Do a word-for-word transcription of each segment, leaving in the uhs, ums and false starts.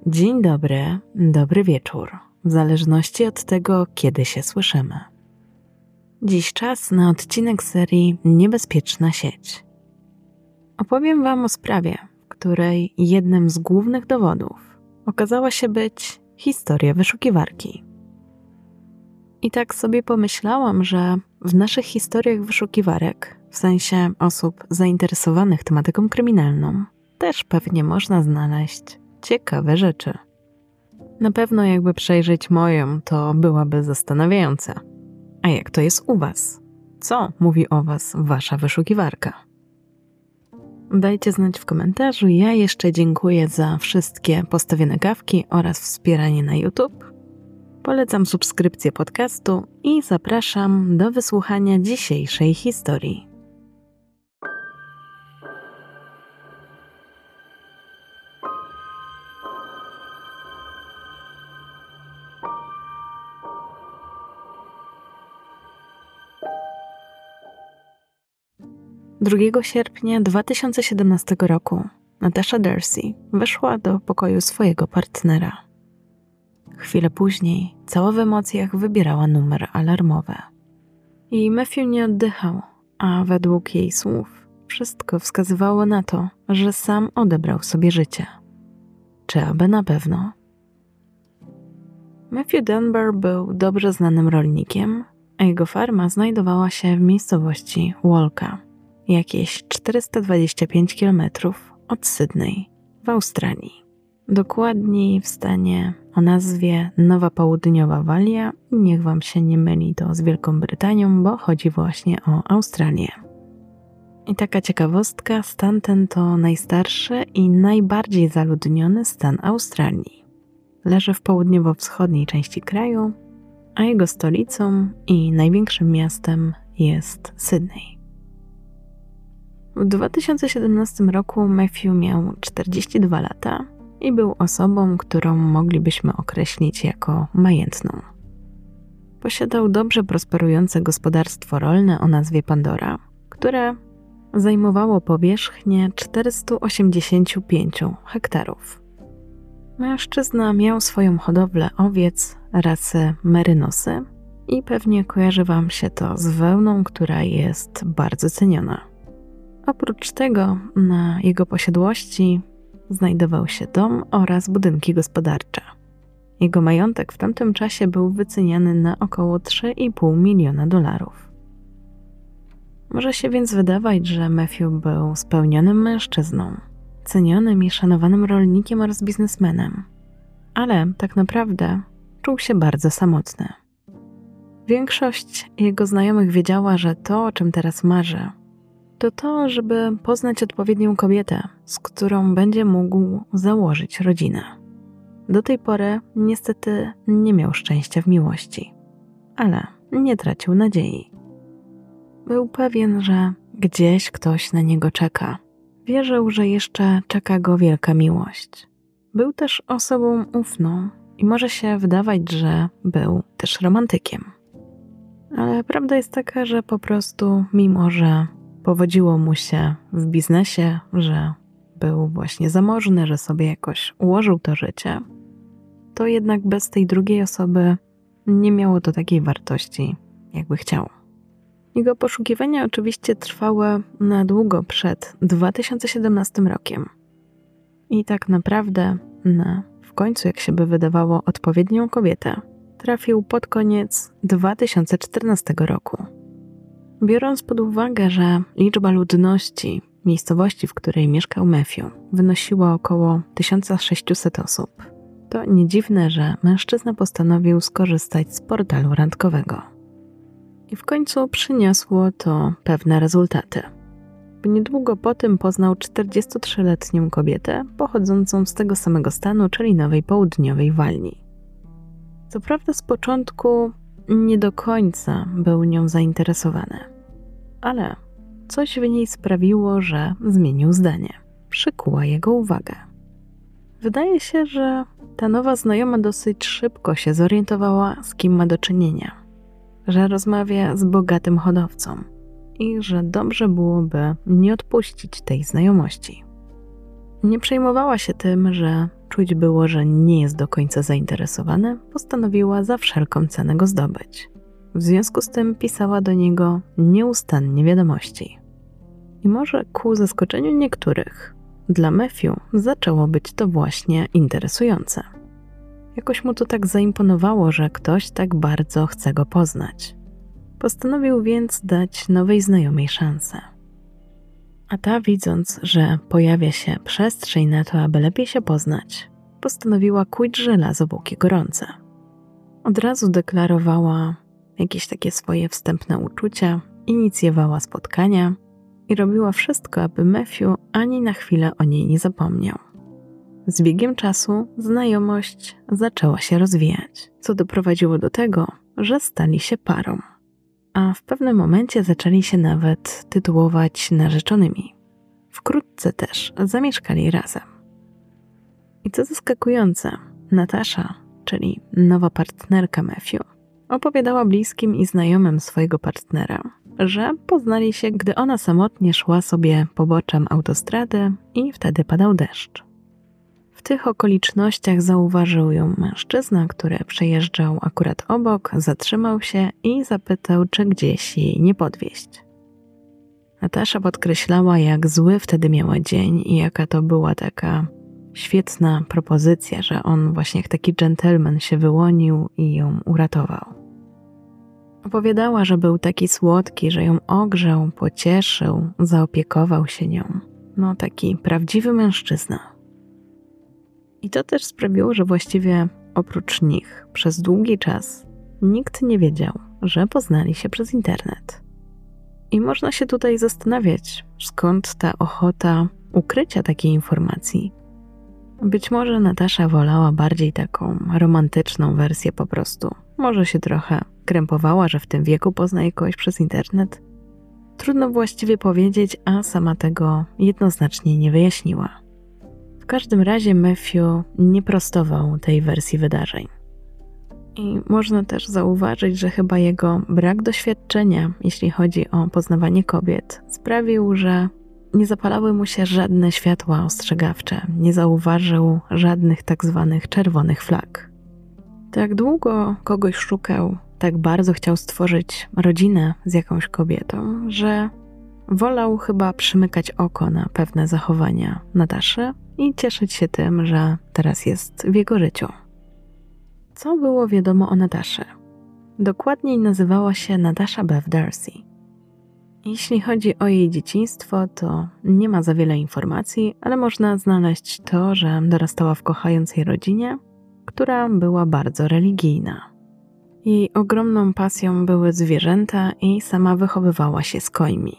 Dzień dobry, dobry wieczór, w zależności od tego, kiedy się słyszymy. Dziś czas na odcinek serii Niebezpieczna sieć. Opowiem Wam o sprawie, w której jednym z głównych dowodów okazała się być historia wyszukiwarki. I tak sobie pomyślałam, że w naszych historiach wyszukiwarek, w sensie osób zainteresowanych tematyką kryminalną, też pewnie można znaleźć ciekawe rzeczy. Na pewno jakby przejrzeć moją, to byłaby zastanawiające. A jak to jest u Was? Co mówi o Was Wasza wyszukiwarka? Dajcie znać w komentarzu. Ja jeszcze dziękuję za wszystkie postawione kawki oraz wspieranie na YouTube. Polecam subskrypcję podcastu i zapraszam do wysłuchania dzisiejszej historii. drugiego sierpnia dwa tysiące siedemnastego roku Natasha D'Arcy weszła do pokoju swojego partnera. Chwilę później cała w emocjach wybierała numer alarmowy. I Matthew nie oddychał, a według jej słów wszystko wskazywało na to, że sam odebrał sobie życie. Czy aby na pewno? Matthew Dunbar był dobrze znanym rolnikiem, a jego farma znajdowała się w miejscowości Walka, jakieś czterysta dwadzieścia pięć kilometrów od Sydney w Australii. Dokładniej w stanie o nazwie Nowa Południowa Walia i niech Wam się nie myli to z Wielką Brytanią, bo chodzi właśnie o Australię. I taka ciekawostka, stan ten to najstarszy i najbardziej zaludniony stan Australii. Leży w południowo-wschodniej części kraju, a jego stolicą i największym miastem jest Sydney. W dwa tysiące siedemnastym roku Matthew miał czterdzieści dwa lata i był osobą, którą moglibyśmy określić jako majętną. Posiadał dobrze prosperujące gospodarstwo rolne o nazwie Pandora, które zajmowało powierzchnię czterysta osiemdziesiąt pięć hektarów. Mężczyzna miał swoją hodowlę owiec rasy merynosy i pewnie kojarzy Wam się to z wełną, która jest bardzo ceniona. Oprócz tego na jego posiadłości znajdował się dom oraz budynki gospodarcze. Jego majątek w tamtym czasie był wyceniany na około trzy i pół miliona dolarów. Może się więc wydawać, że Matthew był spełnionym mężczyzną, cenionym i szanowanym rolnikiem oraz biznesmenem, ale tak naprawdę czuł się bardzo samotny. Większość jego znajomych wiedziała, że to, o czym teraz marzy, to to, żeby poznać odpowiednią kobietę, z którą będzie mógł założyć rodzinę. Do tej pory niestety nie miał szczęścia w miłości, ale nie tracił nadziei. Był pewien, że gdzieś ktoś na niego czeka. Wierzył, że jeszcze czeka go wielka miłość. Był też osobą ufną i może się wydawać, że był też romantykiem. Ale prawda jest taka, że po prostu, mimo że powodziło mu się w biznesie, że był właśnie zamożny, że sobie jakoś ułożył to życie, to jednak bez tej drugiej osoby nie miało to takiej wartości, jakby chciał. Jego poszukiwania oczywiście trwały na długo przed dwa tysiące siedemnastym rokiem. I tak naprawdę na, w końcu, jak się by wydawało, odpowiednią kobietę trafił pod koniec dwa tysiące czternastego roku. Biorąc pod uwagę, że liczba ludności miejscowości, w której mieszkał Matthew, wynosiła około tysiąc sześćset osób, to nie dziwne, że mężczyzna postanowił skorzystać z portalu randkowego. I w końcu przyniosło to pewne rezultaty. Niedługo po tym poznał czterdziestotrzyletnią kobietę pochodzącą z tego samego stanu, czyli Nowej Południowej Walii. Co prawda z początku nie do końca był nią zainteresowany, ale coś w niej sprawiło, że zmienił zdanie. Przykuła jego uwagę. Wydaje się, że ta nowa znajoma dosyć szybko się zorientowała, z kim ma do czynienia, że rozmawia z bogatym hodowcą i że dobrze byłoby nie odpuścić tej znajomości. Nie przejmowała się tym, że czuć było, że nie jest do końca zainteresowany, postanowiła za wszelką cenę go zdobyć. W związku z tym pisała do niego nieustannie wiadomości. I może ku zaskoczeniu niektórych, dla Matthew zaczęło być to właśnie interesujące. Jakoś mu to tak zaimponowało, że ktoś tak bardzo chce go poznać. Postanowił więc dać nowej znajomej szansę. A ta, widząc, że pojawia się przestrzeń na to, aby lepiej się poznać, postanowiła kuć żelazo póki gorące. Od razu deklarowała jakieś takie swoje wstępne uczucia, inicjowała spotkania i robiła wszystko, aby Matthew ani na chwilę o niej nie zapomniał. Z biegiem czasu znajomość zaczęła się rozwijać, co doprowadziło do tego, że stali się parą. A w pewnym momencie zaczęli się nawet tytułować narzeczonymi. Wkrótce też zamieszkali razem. I co zaskakujące, Natasza, czyli nowa partnerka Matthew, opowiadała bliskim i znajomym swojego partnera, że poznali się, gdy ona samotnie szła sobie poboczem autostrady i wtedy padał deszcz. W tych okolicznościach zauważył ją mężczyzna, który przejeżdżał akurat obok, zatrzymał się i zapytał, czy gdzieś jej nie podwieźć. Natasza podkreślała, jak zły wtedy miała dzień i jaka to była taka świetna propozycja, że on właśnie jak taki dżentelmen się wyłonił i ją uratował. Opowiadała, że był taki słodki, że ją ogrzał, pocieszył, zaopiekował się nią. No taki prawdziwy mężczyzna. I to też sprawiło, że właściwie oprócz nich przez długi czas nikt nie wiedział, że poznali się przez internet. I można się tutaj zastanawiać, skąd ta ochota ukrycia takiej informacji. Być może Natasza wolała bardziej taką romantyczną wersję po prostu. Może się trochę krępowała, że w tym wieku poznaje kogoś przez internet. Trudno właściwie powiedzieć, a sama tego jednoznacznie nie wyjaśniła. W każdym razie Matthew nie prostował tej wersji wydarzeń. I można też zauważyć, że chyba jego brak doświadczenia, jeśli chodzi o poznawanie kobiet, sprawił, że nie zapalały mu się żadne światła ostrzegawcze, nie zauważył żadnych tak zwanych czerwonych flag. Tak długo kogoś szukał, tak bardzo chciał stworzyć rodzinę z jakąś kobietą, że wolał chyba przymykać oko na pewne zachowania Nataszy i cieszyć się tym, że teraz jest w jego życiu. Co było wiadomo o Nataszy? Dokładniej nazywała się Natasha Beth Darcy. Jeśli chodzi o jej dzieciństwo, to nie ma za wiele informacji, ale można znaleźć to, że dorastała w kochającej rodzinie, która była bardzo religijna. Jej ogromną pasją były zwierzęta i sama wychowywała się z końmi.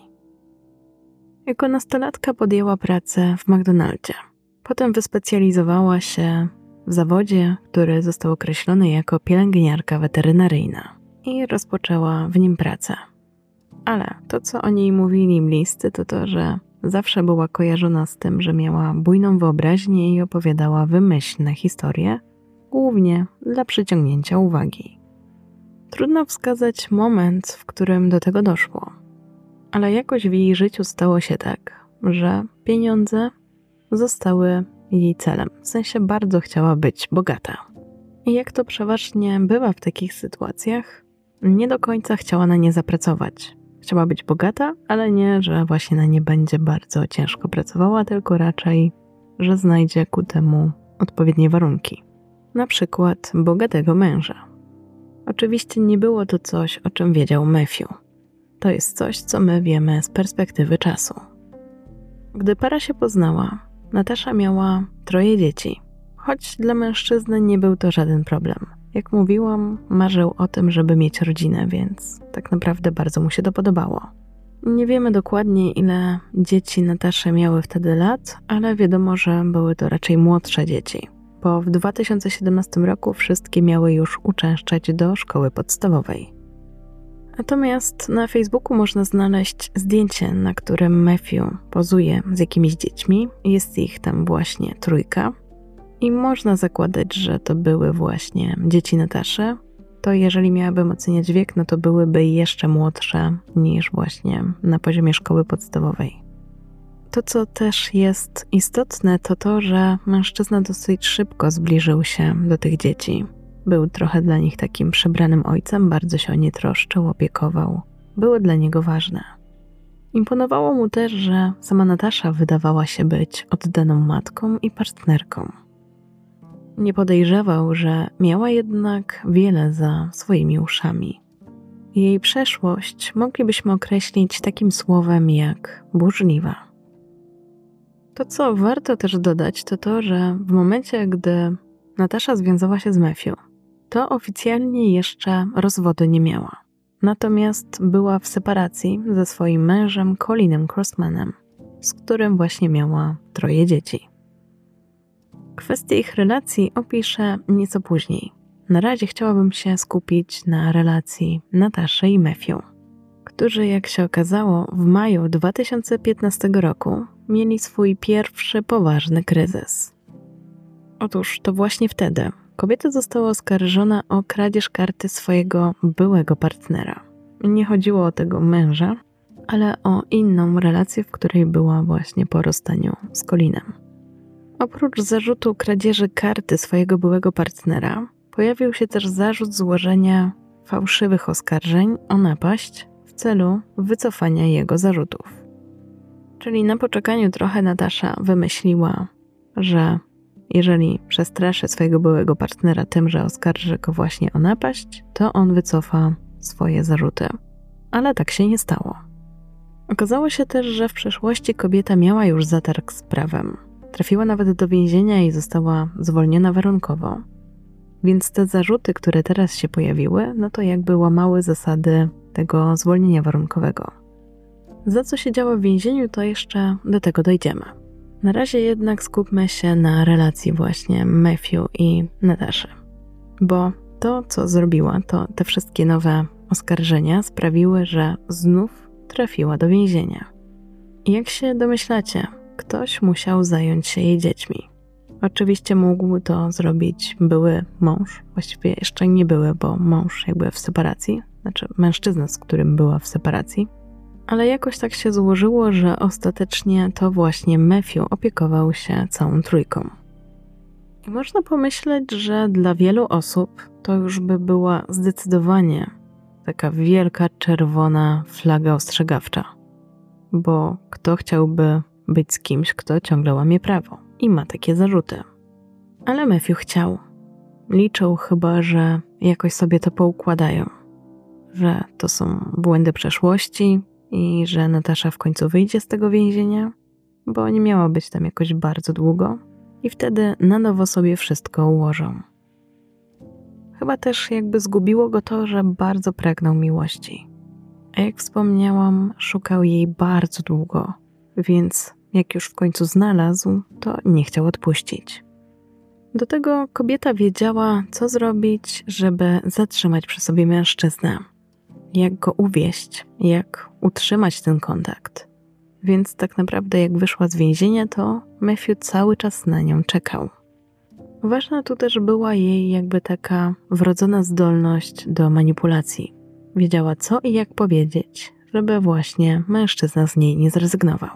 Jako nastolatka podjęła pracę w McDonaldzie. Potem wyspecjalizowała się w zawodzie, który został określony jako pielęgniarka weterynaryjna i rozpoczęła w nim pracę. Ale to, co o niej mówili bliscy, to to, że zawsze była kojarzona z tym, że miała bujną wyobraźnię i opowiadała wymyślne historie, głównie dla przyciągnięcia uwagi. Trudno wskazać moment, w którym do tego doszło, ale jakoś w jej życiu stało się tak, że pieniądze zostały jej celem, w sensie bardzo chciała być bogata. I jak to przeważnie bywa w takich sytuacjach, nie do końca chciała na nie zapracować. Chciała być bogata, ale nie, że właśnie na nie będzie bardzo ciężko pracowała, tylko raczej, że znajdzie ku temu odpowiednie warunki. Na przykład bogatego męża. Oczywiście nie było to coś, o czym wiedział Matthew. To jest coś, co my wiemy z perspektywy czasu. Gdy para się poznała, Natasza miała troje dzieci, choć dla mężczyzny nie był to żaden problem. Jak mówiłam, marzył o tym, żeby mieć rodzinę, więc tak naprawdę bardzo mu się to podobało. Nie wiemy dokładnie, ile dzieci Natasza miały wtedy lat, ale wiadomo, że były to raczej młodsze dzieci, bo w dwa tysiące siedemnastym roku wszystkie miały już uczęszczać do szkoły podstawowej. Natomiast na Facebooku można znaleźć zdjęcie, na którym Matthew pozuje z jakimiś dziećmi. Jest ich tam właśnie trójka. I można zakładać, że to były właśnie dzieci Nataszy. To jeżeli miałabym oceniać wiek, no to byłyby jeszcze młodsze niż właśnie na poziomie szkoły podstawowej. To, co też jest istotne, to to, że mężczyzna dosyć szybko zbliżył się do tych dzieci. Był trochę dla nich takim przybranym ojcem, bardzo się o nie troszczył, opiekował. Były dla niego ważne. Imponowało mu też, że sama Natasza wydawała się być oddaną matką i partnerką. Nie podejrzewał, że miała jednak wiele za swoimi uszami. Jej przeszłość moglibyśmy określić takim słowem jak burzliwa. To, co warto też dodać, to to, że w momencie, gdy Natasza związała się z Matthew, to oficjalnie jeszcze rozwodu nie miała. Natomiast była w separacji ze swoim mężem Colinem Crossmanem, z którym właśnie miała troje dzieci. Kwestię ich relacji opiszę nieco później. Na razie chciałabym się skupić na relacji Nataszy i Matthew, którzy, jak się okazało, w maju dwa tysiące piętnastego roku mieli swój pierwszy poważny kryzys. Otóż to właśnie wtedy kobieta została oskarżona o kradzież karty swojego byłego partnera. Nie chodziło o tego męża, ale o inną relację, w której była właśnie po rozstaniu z Colinem. Oprócz zarzutu kradzieży karty swojego byłego partnera, pojawił się też zarzut złożenia fałszywych oskarżeń o napaść w celu wycofania jego zarzutów. Czyli na poczekaniu trochę Natasza wymyśliła, że jeżeli przestraszy swojego byłego partnera tym, że oskarży go właśnie o napaść, to on wycofa swoje zarzuty. Ale tak się nie stało. Okazało się też, że w przeszłości kobieta miała już zatarg z prawem. Trafiła nawet do więzienia i została zwolniona warunkowo. Więc te zarzuty, które teraz się pojawiły, no to jakby łamały zasady tego zwolnienia warunkowego. Za co siedziała w więzieniu, to jeszcze do tego dojdziemy. Na razie jednak skupmy się na relacji właśnie Matthew i Nataszy. Bo to, co zrobiła, to te wszystkie nowe oskarżenia sprawiły, że znów trafiła do więzienia. I jak się domyślacie, ktoś musiał zająć się jej dziećmi. Oczywiście mógł to zrobić były mąż, właściwie jeszcze nie były, bo mąż jakby w separacji, znaczy mężczyzna, z którym była w separacji, ale jakoś tak się złożyło, że ostatecznie to właśnie Matthew opiekował się całą trójką. I można pomyśleć, że dla wielu osób to już by była zdecydowanie taka wielka czerwona flaga ostrzegawcza, bo kto chciałby być z kimś, kto ciągle łamie prawo i ma takie zarzuty. Ale Matthew chciał. Liczył chyba, że jakoś sobie to poukładają, że to są błędy przeszłości i że Natasza w końcu wyjdzie z tego więzienia, bo nie miała być tam jakoś bardzo długo i wtedy na nowo sobie wszystko ułożą. Chyba też jakby zgubiło go to, że bardzo pragnął miłości. A jak wspomniałam, szukał jej bardzo długo, więc jak już w końcu znalazł, to nie chciał odpuścić. Do tego kobieta wiedziała, co zrobić, żeby zatrzymać przy sobie mężczyznę. Jak go uwieść, jak utrzymać ten kontakt. Więc tak naprawdę jak wyszła z więzienia, to Matthew cały czas na nią czekał. Ważna tu też była jej jakby taka wrodzona zdolność do manipulacji. Wiedziała co i jak powiedzieć, żeby właśnie mężczyzna z niej nie zrezygnował.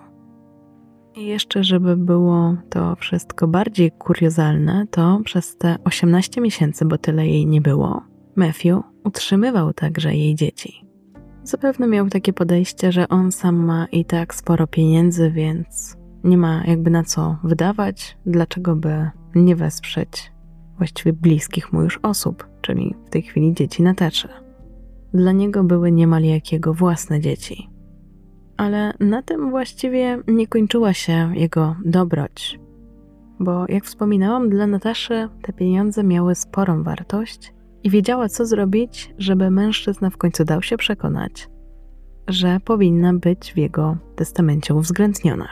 I jeszcze, żeby było to wszystko bardziej kuriozalne, to przez te osiemnaście miesięcy, bo tyle jej nie było, Matthew utrzymywał także jej dzieci. Zapewne miał takie podejście, że on sam ma i tak sporo pieniędzy, więc nie ma jakby na co wydawać, dlaczego by nie wesprzeć właściwie bliskich mu już osób, czyli w tej chwili dzieci Nataszy. Dla niego były niemal jak jego własne dzieci. Ale na tym właściwie nie kończyła się jego dobroć, bo jak wspominałam, dla Nataszy te pieniądze miały sporą wartość i wiedziała, co zrobić, żeby mężczyzna w końcu dał się przekonać, że powinna być w jego testamencie uwzględniona.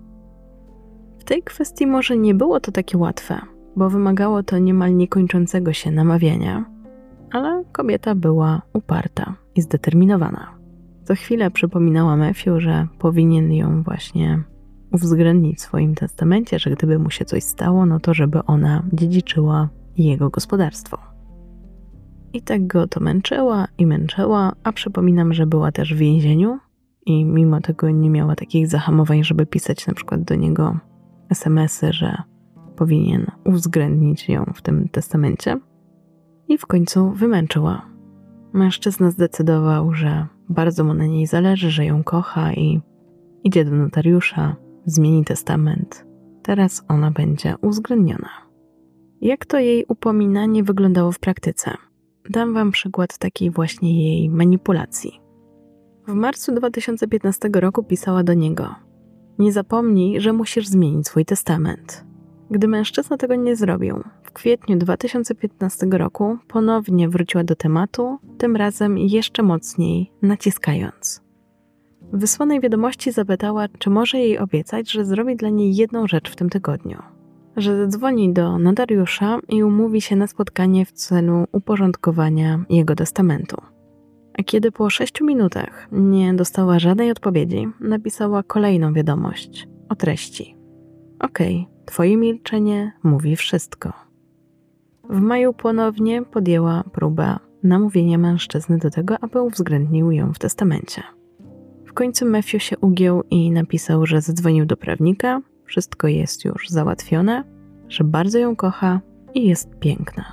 W tej kwestii może nie było to takie łatwe, bo wymagało to niemal niekończącego się namawiania, ale kobieta była uparta i zdeterminowana. Co chwilę przypominała Matthew, że powinien ją właśnie uwzględnić w swoim testamencie, że gdyby mu się coś stało, no to żeby ona dziedziczyła jego gospodarstwo. I tak go to męczyła i męczyła, a przypominam, że była też w więzieniu, i mimo tego nie miała takich zahamowań, żeby pisać na przykład do niego es em esy, że powinien uwzględnić ją w tym testamencie. I w końcu wymęczyła. Mężczyzna zdecydował, że bardzo mu na niej zależy, że ją kocha i idzie do notariusza, zmieni testament. Teraz ona będzie uwzględniona. Jak to jej upominanie wyglądało w praktyce? Dam wam przykład takiej właśnie jej manipulacji. W marcu dwa tysiące piętnastego roku pisała do niego: nie zapomnij, że musisz zmienić swój testament. Gdy mężczyzna tego nie zrobił, w kwietniu dwa tysiące piętnastego roku ponownie wróciła do tematu, tym razem jeszcze mocniej naciskając. W wysłanej wiadomości zapytała, czy może jej obiecać, że zrobi dla niej jedną rzecz w tym tygodniu. Że zadzwoni do notariusza i umówi się na spotkanie w celu uporządkowania jego testamentu. A kiedy po sześciu minutach nie dostała żadnej odpowiedzi, napisała kolejną wiadomość o treści: okej, twoje milczenie mówi wszystko. W maju ponownie podjęła próbę namówienia mężczyzny do tego, aby uwzględnił ją w testamencie. W końcu Matthew się ugiął i napisał, że zadzwonił do prawnika, wszystko jest już załatwione, że bardzo ją kocha i jest piękna.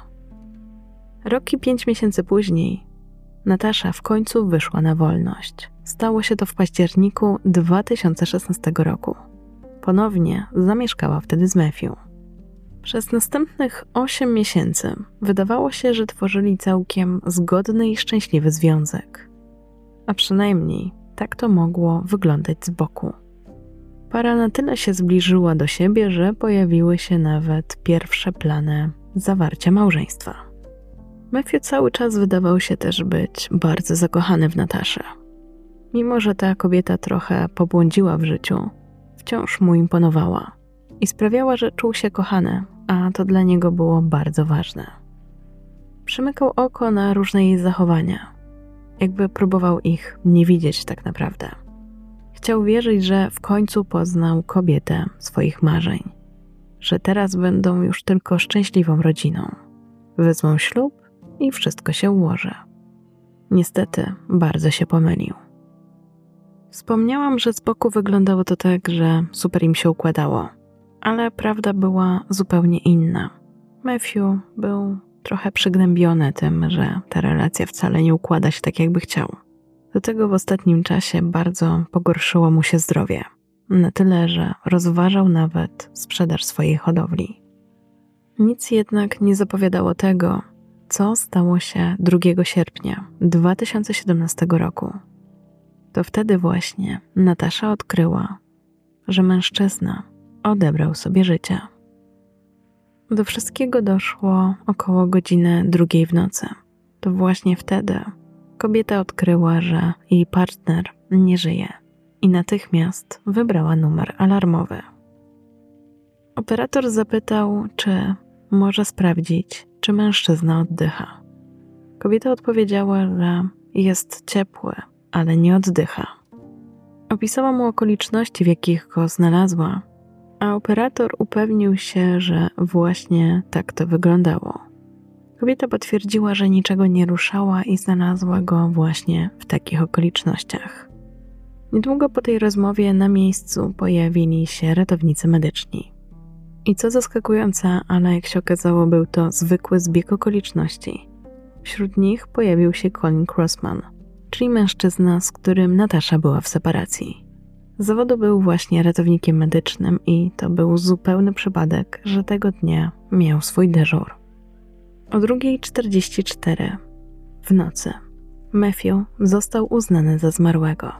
Rok i pięć miesięcy później Natasza w końcu wyszła na wolność. Stało się to w październiku dwa tysiące szesnastego roku. Ponownie zamieszkała wtedy z Matthew. Przez następnych osiem miesięcy wydawało się, że tworzyli całkiem zgodny i szczęśliwy związek. A przynajmniej tak to mogło wyglądać z boku. Para na tyle się zbliżyła do siebie, że pojawiły się nawet pierwsze plany zawarcia małżeństwa. Matthew cały czas wydawał się też być bardzo zakochany w Nataszę. Mimo że ta kobieta trochę pobłądziła w życiu, wciąż mu imponowała i sprawiała, że czuł się kochany, a to dla niego było bardzo ważne. Przymykał oko na różne jej zachowania, jakby próbował ich nie widzieć tak naprawdę. Chciał wierzyć, że w końcu poznał kobietę swoich marzeń, że teraz będą już tylko szczęśliwą rodziną. Wezmą ślub i wszystko się ułoży. Niestety bardzo się pomylił. Wspomniałam, że z boku wyglądało to tak, że super im się układało, ale prawda była zupełnie inna. Matthew był trochę przygnębiony tym, że ta relacja wcale nie układa się tak, jakby chciał. Do tego w ostatnim czasie bardzo pogorszyło mu się zdrowie. Na tyle, że rozważał nawet sprzedaż swojej hodowli. Nic jednak nie zapowiadało tego, co stało się drugiego sierpnia dwa tysiące siedemnastego roku. To wtedy właśnie Natasza odkryła, że mężczyzna odebrał sobie życie. Do wszystkiego doszło około godziny drugiej w nocy. To właśnie wtedy kobieta odkryła, że jej partner nie żyje i natychmiast wybrała numer alarmowy. Operator zapytał, czy może sprawdzić, czy mężczyzna oddycha. Kobieta odpowiedziała, że jest ciepły, ale nie oddycha. Opisała mu okoliczności, w jakich go znalazła, a operator upewnił się, że właśnie tak to wyglądało. Kobieta potwierdziła, że niczego nie ruszała i znalazła go właśnie w takich okolicznościach. Niedługo po tej rozmowie na miejscu pojawili się ratownicy medyczni. I co zaskakujące, ale jak się okazało, był to zwykły zbieg okoliczności. Wśród nich pojawił się Colin Crossman, czyli mężczyzna, z którym Natasza była w separacji. Z zawodu był właśnie ratownikiem medycznym i to był zupełny przypadek, że tego dnia miał swój dyżur. O druga czterdzieści cztery w nocy Matthew został uznany za zmarłego.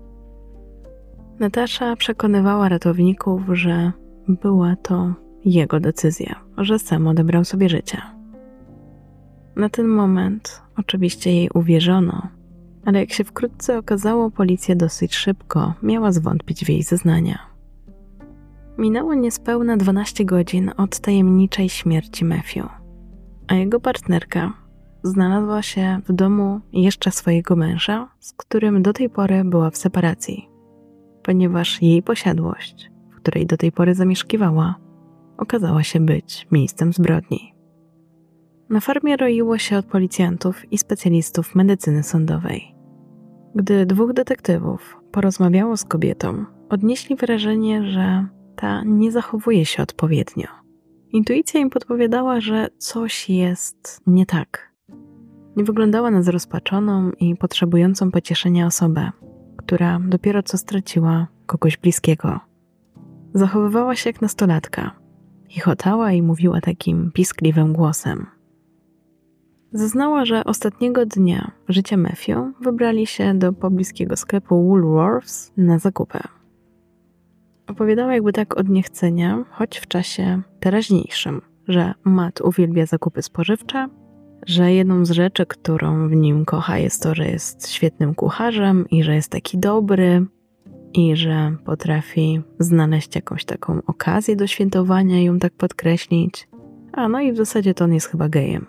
Natasza przekonywała ratowników, że była to jego decyzja, że sam odebrał sobie życie. Na ten moment oczywiście jej uwierzono, ale jak się wkrótce okazało, policja dosyć szybko miała zwątpić w jej zeznania. Minęło niespełna dwanaście godzin od tajemniczej śmierci Matthew, a jego partnerka znalazła się w domu jeszcze swojego męża, z którym do tej pory była w separacji, ponieważ jej posiadłość, w której do tej pory zamieszkiwała, okazała się być miejscem zbrodni. Na farmie roiło się od policjantów i specjalistów medycyny sądowej. Gdy dwóch detektywów porozmawiało z kobietą, odnieśli wrażenie, że ta nie zachowuje się odpowiednio. Intuicja im podpowiadała, że coś jest nie tak. Nie wyglądała na zrozpaczoną i potrzebującą pocieszenia osobę, która dopiero co straciła kogoś bliskiego. Zachowywała się jak nastolatka. Chichotała i mówiła takim piskliwym głosem. Zeznała, że ostatniego dnia życia Matthew wybrali się do pobliskiego sklepu Woolworths na zakupy. Opowiadała jakby tak od niechcenia, choć w czasie teraźniejszym, że Matt uwielbia zakupy spożywcze, że jedną z rzeczy, którą w nim kocha, jest to, że jest świetnym kucharzem i że jest taki dobry i że potrafi znaleźć jakąś taką okazję do świętowania i ją tak podkreślić. A no i w zasadzie to on jest chyba gejem.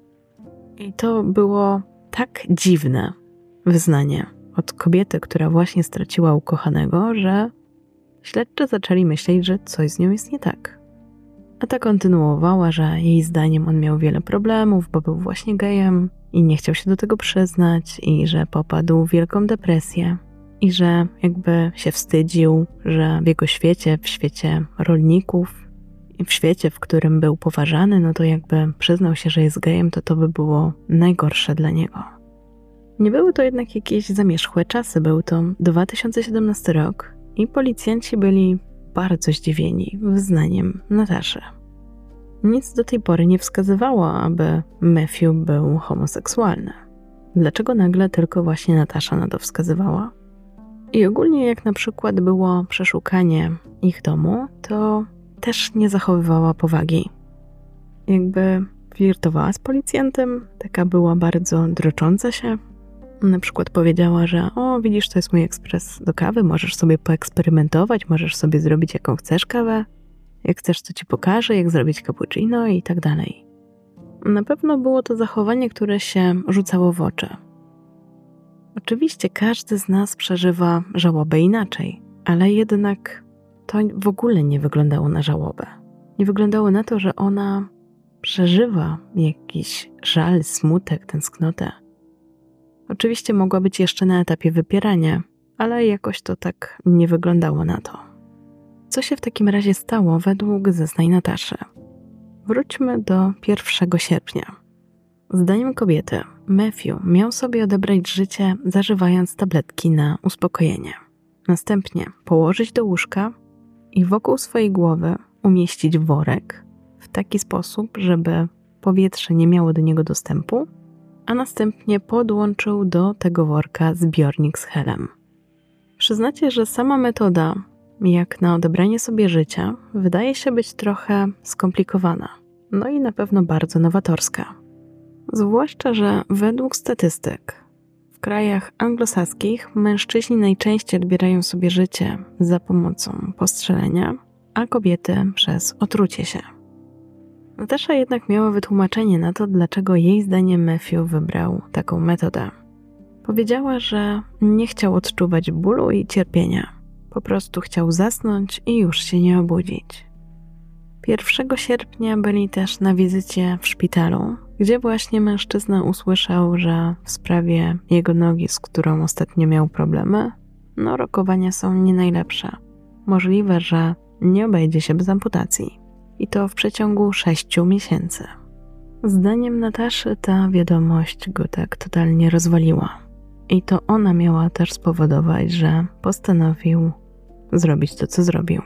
I to było tak dziwne wyznanie od kobiety, która właśnie straciła ukochanego, że śledczy zaczęli myśleć, że coś z nią jest nie tak. A ta kontynuowała, że jej zdaniem on miał wiele problemów, bo był właśnie gejem i nie chciał się do tego przyznać i że popadł w wielką depresję i że jakby się wstydził, że w jego świecie, w świecie rolników i w świecie, w którym był poważany, no to jakby przyznał się, że jest gejem, to to by było najgorsze dla niego. Nie były to jednak jakieś zamierzchłe czasy, był to dwa tysiące siedemnasty rok i policjanci byli bardzo zdziwieni wyznaniem Nataszy. Nic do tej pory nie wskazywało, aby Matthew był homoseksualny. Dlaczego nagle tylko właśnie Natasza na to wskazywała? I ogólnie jak na przykład było przeszukanie ich domu, to też nie zachowywała powagi. Jakby flirtowała z policjantem, taka była bardzo drocząca się. Na przykład powiedziała, że o, widzisz, to jest mój ekspres do kawy, możesz sobie poeksperymentować, możesz sobie zrobić jaką chcesz kawę. Jak chcesz, to ci pokażę, jak zrobić cappuccino i tak dalej. Na pewno było to zachowanie, które się rzucało w oczy. Oczywiście każdy z nas przeżywa żałobę inaczej, ale jednak to w ogóle nie wyglądało na żałobę. Nie wyglądało na to, że ona przeżywa jakiś żal, smutek, tęsknotę. Oczywiście mogła być jeszcze na etapie wypierania, ale jakoś to tak nie wyglądało na to. Co się w takim razie stało według zeznań Nataszy? Wróćmy do pierwszego sierpnia. Zdaniem kobiety, Matthew miał sobie odebrać życie, zażywając tabletki na uspokojenie. Następnie położyć do łóżka i wokół swojej głowy umieścić worek w taki sposób, żeby powietrze nie miało do niego dostępu, a następnie podłączył do tego worka zbiornik z helem. Przyznacie, że sama metoda, jak na odebranie sobie życia, wydaje się być trochę skomplikowana, no i na pewno bardzo nowatorska. Zwłaszcza, że według statystyk w krajach anglosaskich mężczyźni najczęściej odbierają sobie życie za pomocą postrzelenia, a kobiety przez otrucie się. Natasza jednak miała wytłumaczenie na to, dlaczego jej zdaniem Matthew wybrał taką metodę. Powiedziała, że nie chciał odczuwać bólu i cierpienia. Po prostu chciał zasnąć i już się nie obudzić. pierwszego sierpnia byli też na wizycie w szpitalu, gdzie właśnie mężczyzna usłyszał, że w sprawie jego nogi, z którą ostatnio miał problemy, no rokowania są nie najlepsze. Możliwe, że nie obejdzie się bez amputacji. I to w przeciągu sześciu miesięcy. Zdaniem Nataszy ta wiadomość go tak totalnie rozwaliła. I to ona miała też spowodować, że postanowił zrobić to, co zrobił.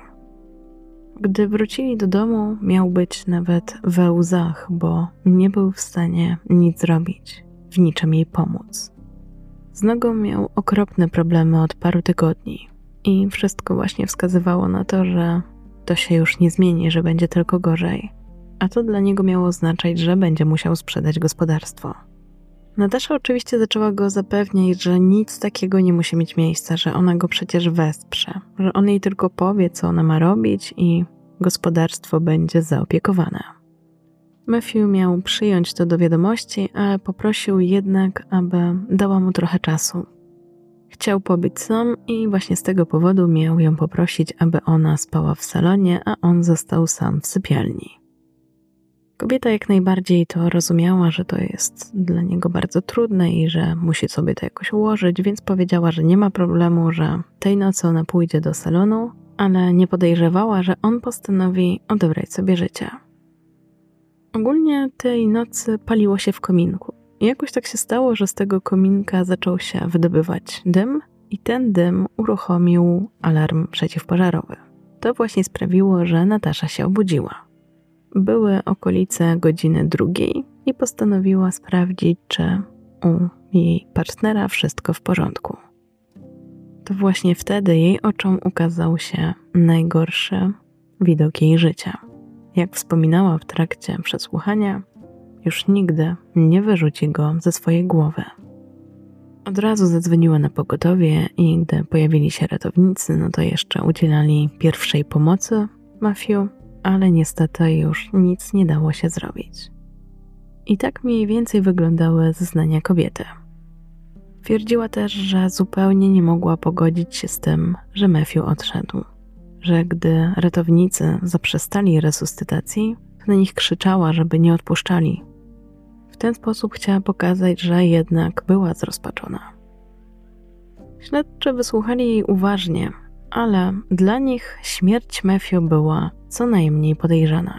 Gdy wrócili do domu, miał być nawet we łzach, bo nie był w stanie nic zrobić, w niczym jej pomóc. Z nogą miał okropne problemy od paru tygodni i wszystko właśnie wskazywało na to, że to się już nie zmieni, że będzie tylko gorzej, a to dla niego miało oznaczać, że będzie musiał sprzedać gospodarstwo. Natasza oczywiście zaczęła go zapewniać, że nic takiego nie musi mieć miejsca, że ona go przecież wesprze, że on jej tylko powie, co ona ma robić i gospodarstwo będzie zaopiekowane. Matthew miał przyjąć to do wiadomości, ale poprosił jednak, aby dała mu trochę czasu. Chciał pobyć sam i właśnie z tego powodu miał ją poprosić, aby ona spała w salonie, a on został sam w sypialni. Kobieta jak najbardziej to rozumiała, że to jest dla niego bardzo trudne i że musi sobie to jakoś ułożyć, więc powiedziała, że nie ma problemu, że tej nocy ona pójdzie do salonu, ale nie podejrzewała, że on postanowi odebrać sobie życie. Ogólnie tej nocy paliło się w kominku. I jakoś tak się stało, że z tego kominka zaczął się wydobywać dym i ten dym uruchomił alarm przeciwpożarowy. To właśnie sprawiło, że Natasza się obudziła. Były okolice godziny drugiej i postanowiła sprawdzić, czy u jej partnera wszystko w porządku. To właśnie wtedy jej oczom ukazał się najgorszy widok jej życia. Jak wspominała w trakcie przesłuchania, już nigdy nie wyrzuci go ze swojej głowy. Od razu zadzwoniła na pogotowie i gdy pojawili się ratownicy, no to jeszcze udzielali pierwszej pomocy Matthew, ale niestety już nic nie dało się zrobić. I tak mniej więcej wyglądały zeznania kobiety. Twierdziła też, że zupełnie nie mogła pogodzić się z tym, że Matthew odszedł. Że gdy ratownicy zaprzestali resuscytacji, to na nich krzyczała, żeby nie odpuszczali. W ten sposób chciała pokazać, że jednak była zrozpaczona. Śledczy wysłuchali jej uważnie, ale dla nich śmierć Matthew była co najmniej podejrzana.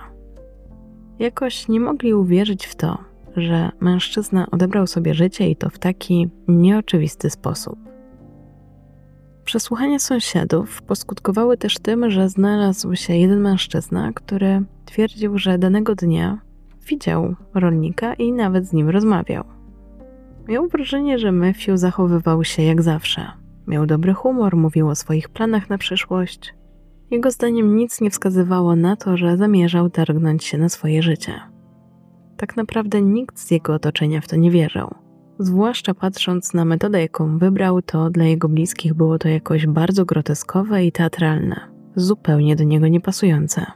Jakoś nie mogli uwierzyć w to, że mężczyzna odebrał sobie życie i to w taki nieoczywisty sposób. Przesłuchania sąsiadów poskutkowały też tym, że znalazł się jeden mężczyzna, który twierdził, że danego dnia widział rolnika i nawet z nim rozmawiał. Miał wrażenie, że Matthew zachowywał się jak zawsze. Miał dobry humor, mówił o swoich planach na przyszłość. Jego zdaniem nic nie wskazywało na to, że zamierzał targnąć się na swoje życie. Tak naprawdę nikt z jego otoczenia w to nie wierzył. Zwłaszcza patrząc na metodę, jaką wybrał, to dla jego bliskich było to jakoś bardzo groteskowe i teatralne, zupełnie do niego niepasujące.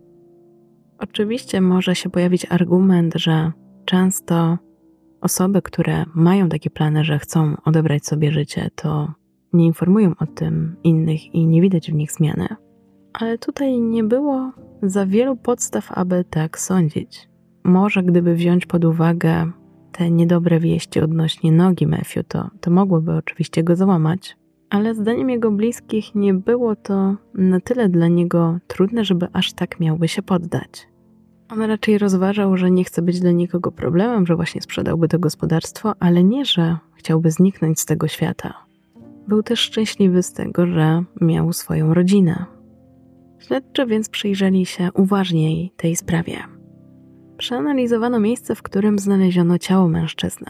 Oczywiście może się pojawić argument, że często osoby, które mają takie plany, że chcą odebrać sobie życie, to nie informują o tym innych i nie widać w nich zmiany. Ale tutaj nie było za wielu podstaw, aby tak sądzić. Może gdyby wziąć pod uwagę te niedobre wieści odnośnie nogi Matthew, to, to mogłoby oczywiście go załamać, ale zdaniem jego bliskich nie było to na tyle dla niego trudne, żeby aż tak miałby się poddać. On raczej rozważał, że nie chce być dla nikogo problemem, że właśnie sprzedałby to gospodarstwo, ale nie, że chciałby zniknąć z tego świata. Był też szczęśliwy z tego, że miał swoją rodzinę. Śledczy więc przyjrzeli się uważniej tej sprawie. Przeanalizowano miejsce, w którym znaleziono ciało mężczyzny.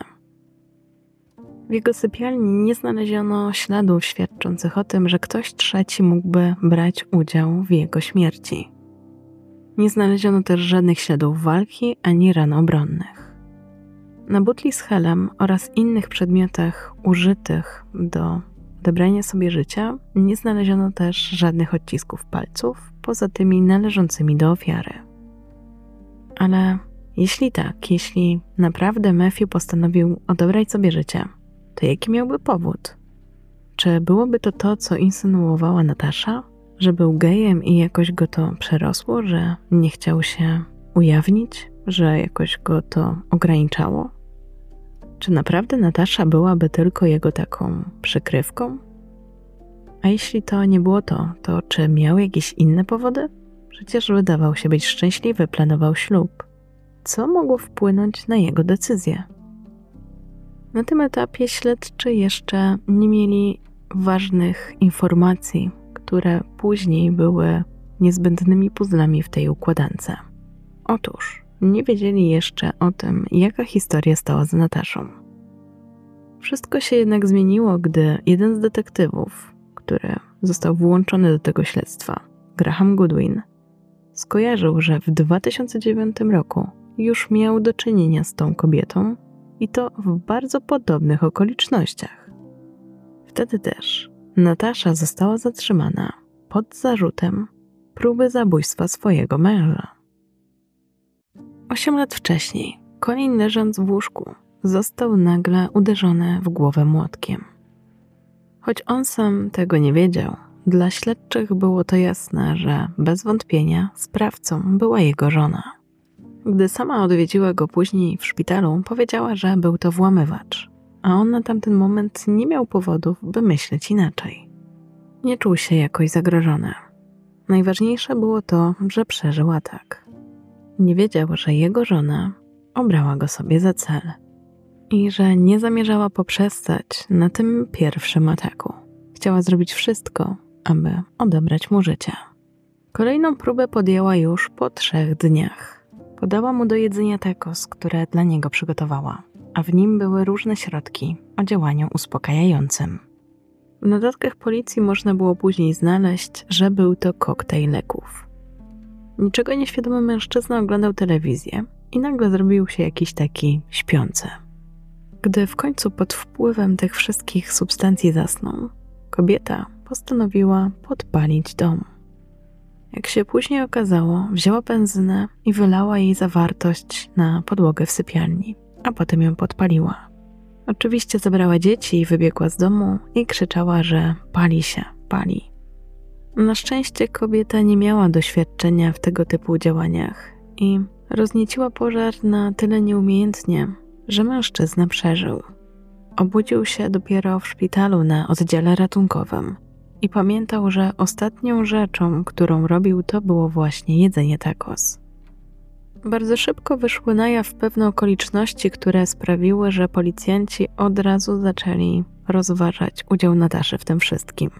W jego sypialni nie znaleziono śladów świadczących o tym, że ktoś trzeci mógłby brać udział w jego śmierci. Nie znaleziono też żadnych śladów walki ani ran obronnych. Na butli z helem oraz innych przedmiotach użytych do odebrania sobie życia nie znaleziono też żadnych odcisków palców, poza tymi należącymi do ofiary. Ale jeśli tak, jeśli naprawdę Matthew postanowił odebrać sobie życie, to jaki miałby powód? Czy byłoby to to, co insynuowała Natasza? Że był gejem i jakoś go to przerosło, że nie chciał się ujawnić, że jakoś go to ograniczało? Czy naprawdę Natasza byłaby tylko jego taką przykrywką? A jeśli to nie było to, to czy miał jakieś inne powody? Przecież wydawał się być szczęśliwy, planował ślub. Co mogło wpłynąć na jego decyzję? Na tym etapie śledczy jeszcze nie mieli ważnych informacji, które później były niezbędnymi puzzlami w tej układance. Otóż nie wiedzieli jeszcze o tym, jaka historia stała za Nataszą. Wszystko się jednak zmieniło, gdy jeden z detektywów, który został włączony do tego śledztwa, Graham Goodwin, skojarzył, że w dwa tysiące dziewiątym roku już miał do czynienia z tą kobietą i to w bardzo podobnych okolicznościach. Wtedy też Natasza została zatrzymana pod zarzutem próby zabójstwa swojego męża. Osiem lat wcześniej Colin, leżąc w łóżku, został nagle uderzony w głowę młotkiem. Choć on sam tego nie wiedział, dla śledczych było to jasne, że bez wątpienia sprawcą była jego żona. Gdy sama odwiedziła go później w szpitalu, powiedziała, że był to włamywacz, a on na tamten moment nie miał powodów, by myśleć inaczej. Nie czuł się jakoś zagrożony. Najważniejsze było to, że przeżył atak. Nie wiedział, że jego żona obrała go sobie za cel i że nie zamierzała poprzestać na tym pierwszym ataku. Chciała zrobić wszystko, aby odebrać mu życie. Kolejną próbę podjęła już po trzech dniach. Podała mu do jedzenia tacos, które dla niego przygotowała, a w nim były różne środki o działaniu uspokajającym. W notatkach policji można było później znaleźć, że był to koktajl leków. Niczego nieświadomy mężczyzna oglądał telewizję i nagle zrobił się jakiś taki śpiący. Gdy w końcu pod wpływem tych wszystkich substancji zasnął, kobieta postanowiła podpalić dom. Jak się później okazało, wzięła benzynę i wylała jej zawartość na podłogę w sypialni, a potem ją podpaliła. Oczywiście zabrała dzieci i wybiegła z domu i krzyczała, że pali się, pali. Na szczęście kobieta nie miała doświadczenia w tego typu działaniach i roznieciła pożar na tyle nieumiejętnie, że mężczyzna przeżył. Obudził się dopiero w szpitalu na oddziale ratunkowym i pamiętał, że ostatnią rzeczą, którą robił, to było właśnie jedzenie tacos. Bardzo szybko wyszły na jaw pewne okoliczności, które sprawiły, że policjanci od razu zaczęli rozważać udział Nataszy w tym wszystkim.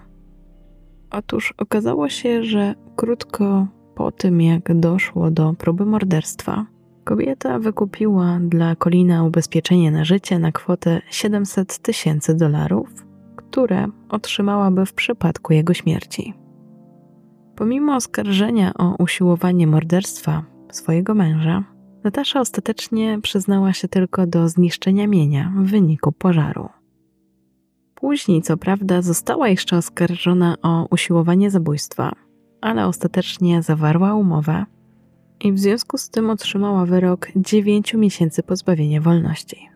Otóż okazało się, że krótko po tym, jak doszło do próby morderstwa, kobieta wykupiła dla Colina ubezpieczenie na życie na kwotę siedemset tysięcy dolarów, które otrzymałaby w przypadku jego śmierci. Pomimo oskarżenia o usiłowanie morderstwa swojego męża, Natasza ostatecznie przyznała się tylko do zniszczenia mienia w wyniku pożaru. Później, co prawda, została jeszcze oskarżona o usiłowanie zabójstwa, ale ostatecznie zawarła umowę i w związku z tym otrzymała wyrok dziewięciu miesięcy pozbawienia wolności.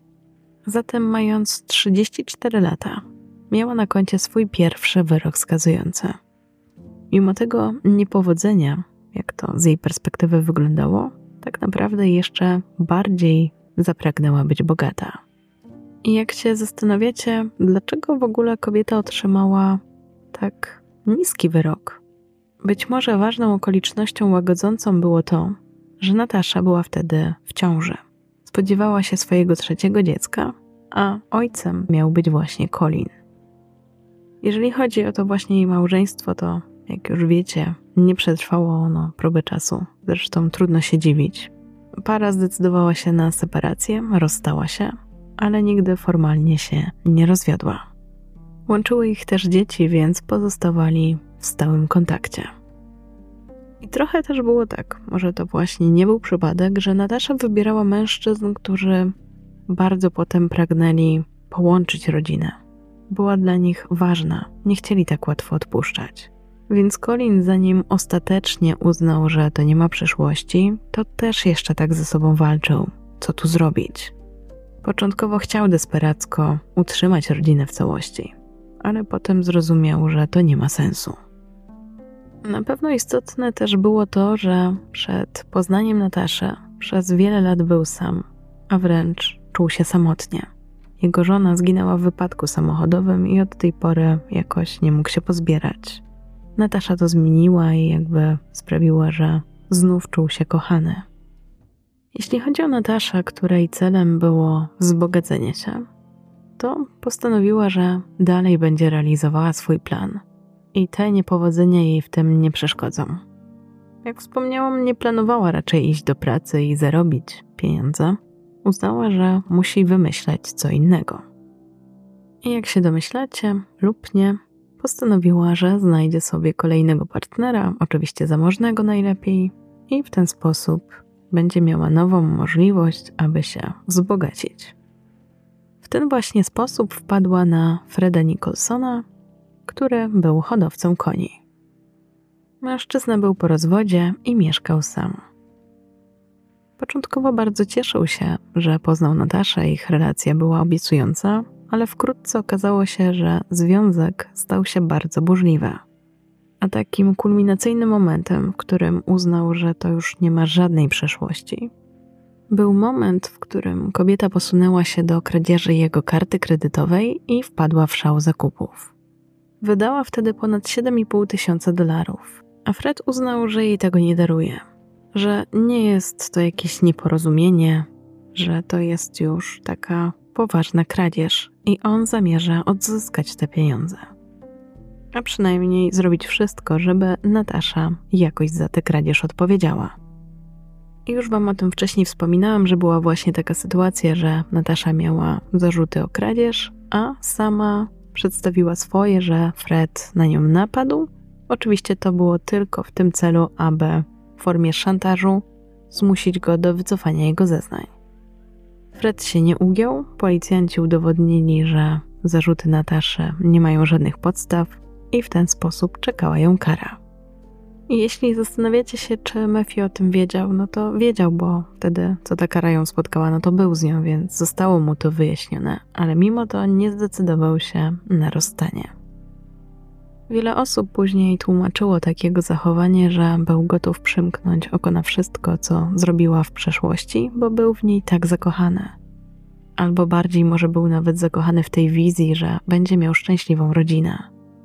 Zatem, mając trzydzieści cztery lata, miała na koncie swój pierwszy wyrok skazujący. Mimo tego niepowodzenia, jak to z jej perspektywy wyglądało, tak naprawdę jeszcze bardziej zapragnęła być bogata. I jak się zastanawiacie, dlaczego w ogóle kobieta otrzymała tak niski wyrok? Być może ważną okolicznością łagodzącą było to, że Natasza była wtedy w ciąży. Spodziewała się swojego trzeciego dziecka, a ojcem miał być właśnie Colin. Jeżeli chodzi o to właśnie jej małżeństwo, to jak już wiecie, nie przetrwało ono próby czasu. Zresztą trudno się dziwić. Para zdecydowała się na separację, rozstała się, ale nigdy formalnie się nie rozwiodła. Łączyły ich też dzieci, więc pozostawali w stałym kontakcie. I trochę też było tak, może to właśnie nie był przypadek, że Natasza wybierała mężczyzn, którzy bardzo potem pragnęli połączyć rodzinę. Była dla nich ważna, nie chcieli tak łatwo odpuszczać. Więc Colin, zanim ostatecznie uznał, że to nie ma przyszłości, to też jeszcze tak ze sobą walczył, co tu zrobić. Początkowo chciał desperacko utrzymać rodzinę w całości, ale potem zrozumiał, że to nie ma sensu. Na pewno istotne też było to, że przed poznaniem Nataszy przez wiele lat był sam, a wręcz czuł się samotnie. Jego żona zginęła w wypadku samochodowym i od tej pory jakoś nie mógł się pozbierać. Natasza to zmieniła i jakby sprawiła, że znów czuł się kochany. Jeśli chodzi o Nataszę, której celem było wzbogacenie się, to postanowiła, że dalej będzie realizowała swój plan i te niepowodzenia jej w tym nie przeszkodzą. Jak wspomniałam, nie planowała raczej iść do pracy i zarobić pieniądze. Uznała, że musi wymyśleć co innego. I jak się domyślacie lub nie, postanowiła, że znajdzie sobie kolejnego partnera, oczywiście zamożnego najlepiej, i w ten sposób będzie miała nową możliwość, aby się wzbogacić. W ten właśnie sposób wpadła na Freda Nicholsona, który był hodowcą koni. Mężczyzna był po rozwodzie i mieszkał sam. Początkowo bardzo cieszył się, że poznał Nataszę i ich relacja była obiecująca, ale wkrótce okazało się, że związek stał się bardzo burzliwy. A takim kulminacyjnym momentem, w którym uznał, że to już nie ma żadnej przeszłości, był moment, w którym kobieta posunęła się do kradzieży jego karty kredytowej i wpadła w szał zakupów. Wydała wtedy ponad siedem i pół tysiąca dolarów, a Fred uznał, że jej tego nie daruje, że nie jest to jakieś nieporozumienie, że to jest już taka poważna kradzież i on zamierza odzyskać te pieniądze. A przynajmniej zrobić wszystko, żeby Natasza jakoś za tę kradzież odpowiedziała. I już wam o tym wcześniej wspominałam, że była właśnie taka sytuacja, że Natasza miała zarzuty o kradzież, a sama przedstawiła swoje, że Fred na nią napadł. Oczywiście to było tylko w tym celu, aby w formie szantażu zmusić go do wycofania jego zeznań. Fred się nie ugiął, policjanci udowodnili, że zarzuty Nataszy nie mają żadnych podstaw i w ten sposób czekała ją kara. I jeśli zastanawiacie się, czy Matthew o tym wiedział, no to wiedział, bo wtedy, co ta kara ją spotkała, no to był z nią, więc zostało mu to wyjaśnione, ale mimo to nie zdecydował się na rozstanie. Wiele osób później tłumaczyło takiego zachowanie, że był gotów przymknąć oko na wszystko, co zrobiła w przeszłości, bo był w niej tak zakochany. Albo bardziej może był nawet zakochany w tej wizji, że będzie miał szczęśliwą rodzinę.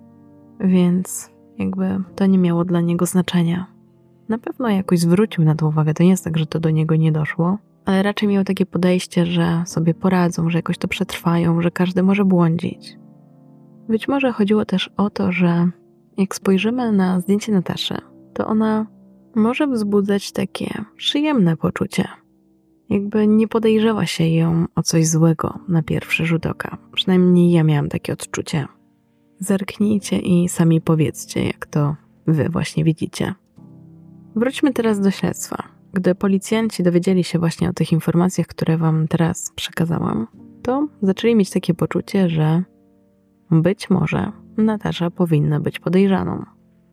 Więc jakby to nie miało dla niego znaczenia. Na pewno jakoś zwrócił na to uwagę, to nie jest tak, że to do niego nie doszło, ale raczej miał takie podejście, że sobie poradzą, że jakoś to przetrwają, że każdy może błądzić. Być może chodziło też o to, że jak spojrzymy na zdjęcie Nataszy, to ona może wzbudzać takie przyjemne poczucie. Jakby nie podejrzewa się ją o coś złego na pierwszy rzut oka. Przynajmniej ja miałam takie odczucie. Zerknijcie i sami powiedzcie, jak to wy właśnie widzicie. Wróćmy teraz do śledztwa. Gdy policjanci dowiedzieli się właśnie o tych informacjach, które wam teraz przekazałam, to zaczęli mieć takie poczucie, że być może Natasza powinna być podejrzaną.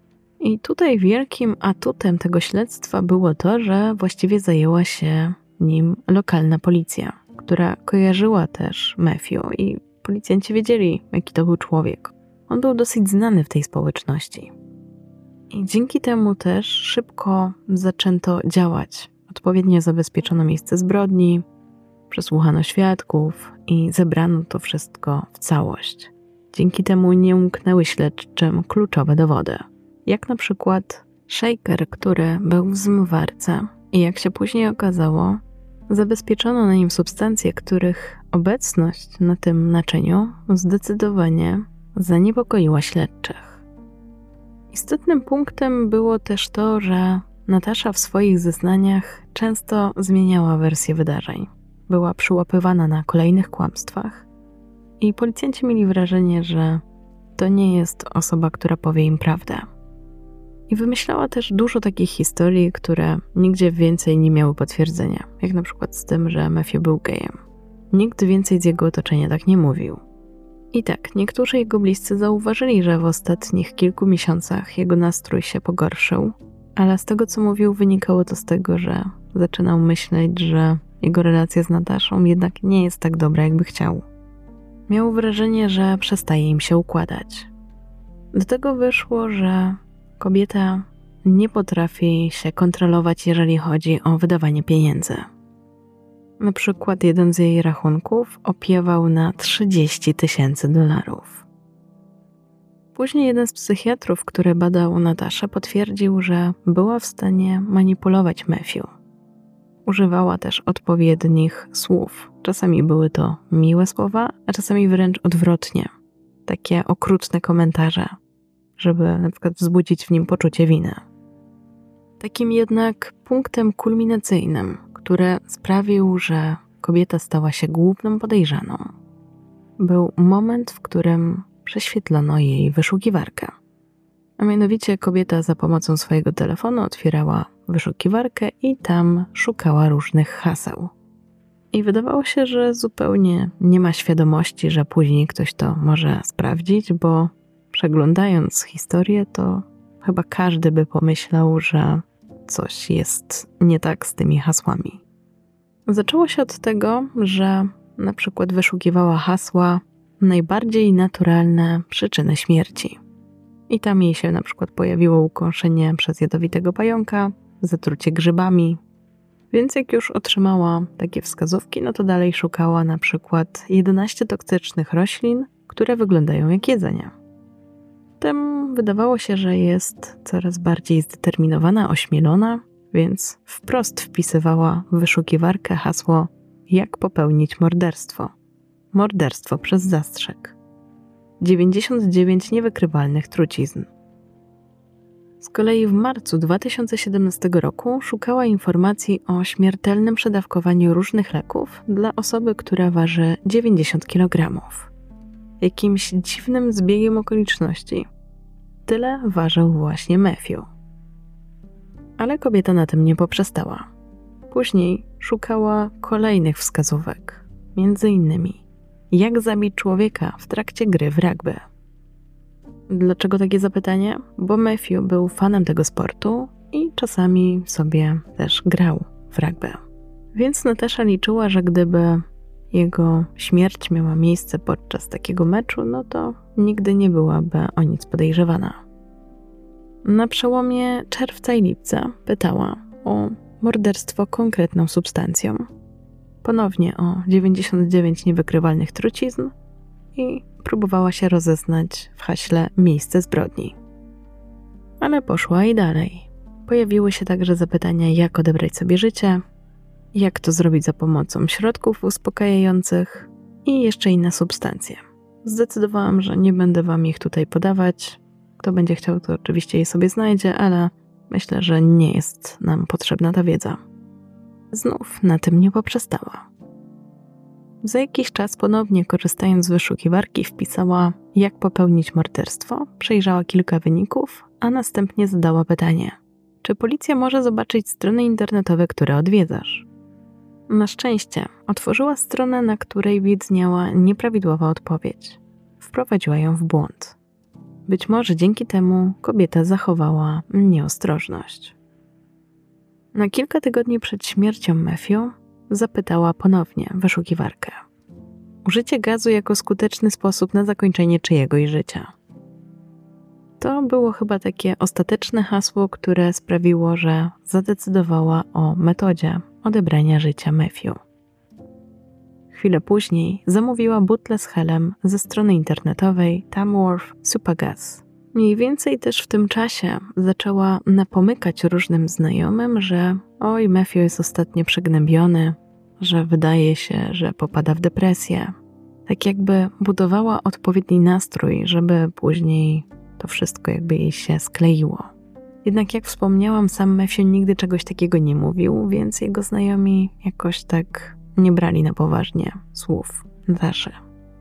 I tutaj wielkim atutem tego śledztwa było to, że właściwie zajęła się nim lokalna policja, która kojarzyła też Matthew i policjanci wiedzieli, jaki to był człowiek. On był dosyć znany w tej społeczności. I dzięki temu też szybko zaczęto działać. Odpowiednio zabezpieczono miejsce zbrodni, przesłuchano świadków i zebrano to wszystko w całość. Dzięki temu nie umknęły śledczym kluczowe dowody, jak na przykład shaker, który był w zmywarce i jak się później okazało, zabezpieczono na nim substancje, których obecność na tym naczyniu zdecydowanie zaniepokoiła śledczych. Istotnym punktem było też to, że Natasza w swoich zeznaniach często zmieniała wersję wydarzeń. Była przyłapywana na kolejnych kłamstwach i policjanci mieli wrażenie, że to nie jest osoba, która powie im prawdę. I wymyślała też dużo takich historii, które nigdzie więcej nie miały potwierdzenia, jak na przykład z tym, że Matthew był gejem. Nikt więcej z jego otoczenia tak nie mówił. I tak, niektórzy jego bliscy zauważyli, że w ostatnich kilku miesiącach jego nastrój się pogorszył, ale z tego, co mówił, wynikało to z tego, że zaczynał myśleć, że jego relacja z Nataszą jednak nie jest tak dobra, jakby chciał. Miał wrażenie, że przestaje im się układać. Do tego wyszło, że kobieta nie potrafi się kontrolować, jeżeli chodzi o wydawanie pieniędzy. Na przykład jeden z jej rachunków opiewał na trzydzieści tysięcy dolarów. Później jeden z psychiatrów, który badał Nataszę, potwierdził, że była w stanie manipulować Matthew. Używała też odpowiednich słów. Czasami były to miłe słowa, a czasami wręcz odwrotnie. Takie okrutne komentarze, żeby na przykład wzbudzić w nim poczucie winy. Takim jednak punktem kulminacyjnym, który sprawił, że kobieta stała się główną podejrzaną, był moment, w którym prześwietlono jej wyszukiwarkę. A mianowicie kobieta za pomocą swojego telefonu otwierała wyszukiwarkę i tam szukała różnych haseł. I wydawało się, że zupełnie nie ma świadomości, że później ktoś to może sprawdzić, bo przeglądając historię, to chyba każdy by pomyślał, że coś jest nie tak z tymi hasłami. Zaczęło się od tego, że na przykład wyszukiwała hasła najbardziej naturalne przyczyny śmierci. i tam jej się na przykład pojawiło ukąszenie przez jadowitego pająka, zatrucie grzybami. Więc jak już otrzymała takie wskazówki, no to dalej szukała na przykład jedenaście toksycznych roślin, które wyglądają jak jedzenie. Potem wydawało się, że jest coraz bardziej zdeterminowana, ośmielona, więc wprost wpisywała w wyszukiwarkę hasło „Jak popełnić morderstwo”. Morderstwo przez zastrzyk. dziewięćdziesiąt dziewięć niewykrywalnych trucizn. Z kolei w marcu dwa tysiące siedemnastego roku szukała informacji o śmiertelnym przedawkowaniu różnych leków dla osoby, która waży dziewięćdziesiąt kilogramów. Jakimś dziwnym zbiegiem okoliczności tyle ważył właśnie Matthew. Ale kobieta na tym nie poprzestała. Później szukała kolejnych wskazówek, między innymi jak zabić człowieka w trakcie gry w rugby. Dlaczego takie zapytanie? Bo Matthew był fanem tego sportu i czasami sobie też grał w rugby. Więc Natasza liczyła, że gdyby jego śmierć miała miejsce podczas takiego meczu, no to nigdy nie byłaby o nic podejrzewana. Na przełomie czerwca i lipca pytała o morderstwo konkretną substancją. Ponownie o dziewięćdziesiąt dziewięć niewykrywalnych trucizn i próbowała się rozeznać w haśle miejsce zbrodni. Ale poszła i dalej. Pojawiły się także zapytania, jak odebrać sobie życie, jak to zrobić za pomocą środków uspokajających i jeszcze inne substancje. Zdecydowałam, że nie będę wam ich tutaj podawać. Kto będzie chciał, to oczywiście je sobie znajdzie, ale myślę, że nie jest nam potrzebna ta wiedza. Znów na tym nie poprzestała. Za jakiś czas ponownie, korzystając z wyszukiwarki, wpisała jak popełnić morderstwo, przejrzała kilka wyników, a następnie zadała pytanie: czy policja może zobaczyć strony internetowe, które odwiedzasz? Na szczęście otworzyła stronę, na której widniała nieprawidłowa odpowiedź. Wprowadziła ją w błąd. Być może dzięki temu kobieta zachowała nieostrożność. Na kilka tygodni przed śmiercią Matthew zapytała ponownie wyszukiwarkę: użycie gazu jako skuteczny sposób na zakończenie czyjegoś życia. To było chyba takie ostateczne hasło, które sprawiło, że zadecydowała o metodzie odebrania życia Matthew. Chwilę później zamówiła butlę z helem ze strony internetowej Tamworth Supergas. Mniej więcej też w tym czasie zaczęła napomykać różnym znajomym, że oj, Matthew jest ostatnio przygnębiony, że wydaje się, że popada w depresję. Tak jakby budowała odpowiedni nastrój, żeby później to wszystko jakby jej się skleiło. Jednak jak wspomniałam, sam Matthew nigdy czegoś takiego nie mówił, więc jego znajomi jakoś tak nie brali na poważnie słów Nataszy.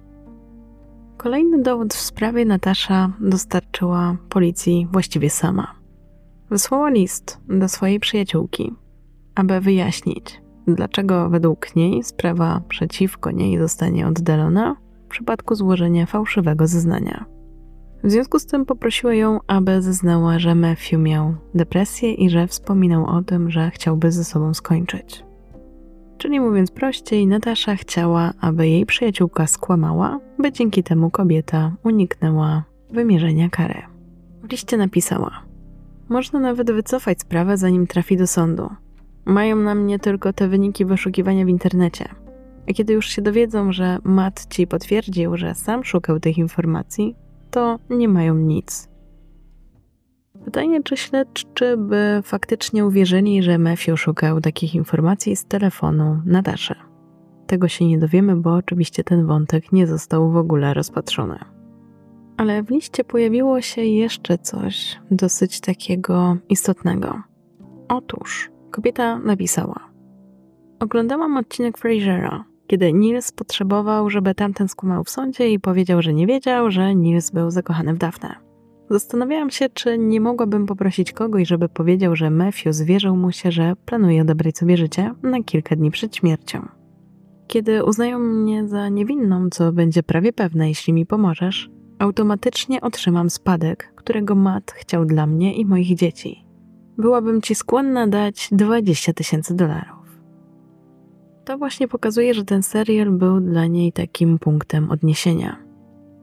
Kolejny dowód w sprawie Natasza dostarczyła policji właściwie sama. Wysłała list do swojej przyjaciółki, aby wyjaśnić, dlaczego według niej sprawa przeciwko niej zostanie oddalona w przypadku złożenia fałszywego zeznania. W związku z tym poprosiła ją, aby zeznała, że Matthew miał depresję i że wspominał o tym, że chciałby ze sobą skończyć. Czyli mówiąc prościej, Natasza chciała, aby jej przyjaciółka skłamała, by dzięki temu kobieta uniknęła wymierzenia kary. W liście napisała: można nawet wycofać sprawę, zanim trafi do sądu. Mają na mnie tylko te wyniki wyszukiwania w internecie. A kiedy już się dowiedzą, że Matt ci potwierdził, że sam szukał tych informacji, to nie mają nic. Pytanie, czy śledczy by faktycznie uwierzyli, że Matthew szukał takich informacji z telefonu Nataszy. Tego się nie dowiemy, bo oczywiście ten wątek nie został w ogóle rozpatrzony. Ale w liście pojawiło się jeszcze coś dosyć takiego istotnego. Otóż kobieta napisała: oglądałam odcinek Frasera, kiedy Niels potrzebował, żeby tamten skłamał w sądzie i powiedział, że nie wiedział, że Niels był zakochany w Daphne. Zastanawiałam się, czy nie mogłabym poprosić kogoś, żeby powiedział, że Matthew zwierzył mu się, że planuje odebrać sobie życie na kilka dni przed śmiercią. Kiedy uznają mnie za niewinną, co będzie prawie pewne, jeśli mi pomożesz, automatycznie otrzymam spadek, którego Matt chciał dla mnie i moich dzieci. Byłabym ci skłonna dać dwadzieścia tysięcy dolarów. To właśnie pokazuje, że ten serial był dla niej takim punktem odniesienia.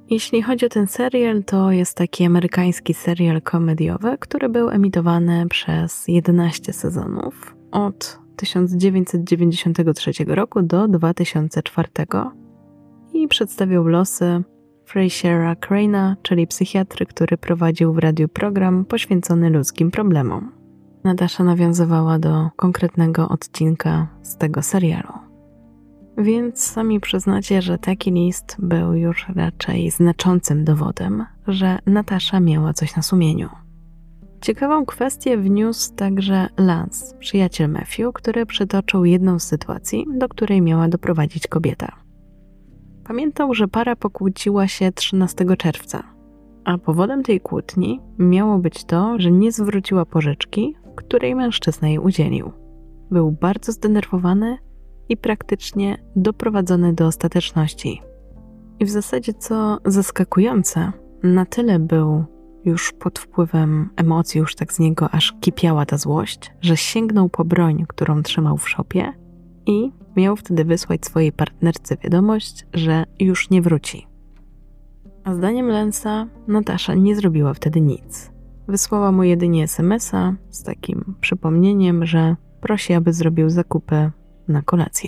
Jeśli chodzi o ten serial, to jest taki amerykański serial komediowy, który był emitowany przez jedenaście sezonów od tysiąc dziewięćset dziewięćdziesiątego trzeciego roku do dwa tysiące czwartego i przedstawiał losy Frasiera Crane'a, czyli psychiatry, który prowadził w radiu program poświęcony ludzkim problemom. Natasza nawiązywała do konkretnego odcinka z tego serialu. Więc sami przyznacie, że taki list był już raczej znaczącym dowodem, że Natasza miała coś na sumieniu. Ciekawą kwestię wniósł także Lance, przyjaciel Matthew, który przytoczył jedną z sytuacji, do której miała doprowadzić kobieta. Pamiętał, że para pokłóciła się trzynastego czerwca, a powodem tej kłótni miało być to, że nie zwróciła pożyczki, której mężczyzna jej udzielił. Był bardzo zdenerwowany i praktycznie doprowadzony do ostateczności. I w zasadzie, co zaskakujące, na tyle był już pod wpływem emocji, już tak z niego aż kipiała ta złość, że sięgnął po broń, którą trzymał w szopie i miał wtedy wysłać swojej partnerce wiadomość, że już nie wróci. A zdaniem Lance'a Natasza nie zrobiła wtedy nic. Wysłała mu jedynie es em es a z takim przypomnieniem, że prosi, aby zrobił zakupy na kolację.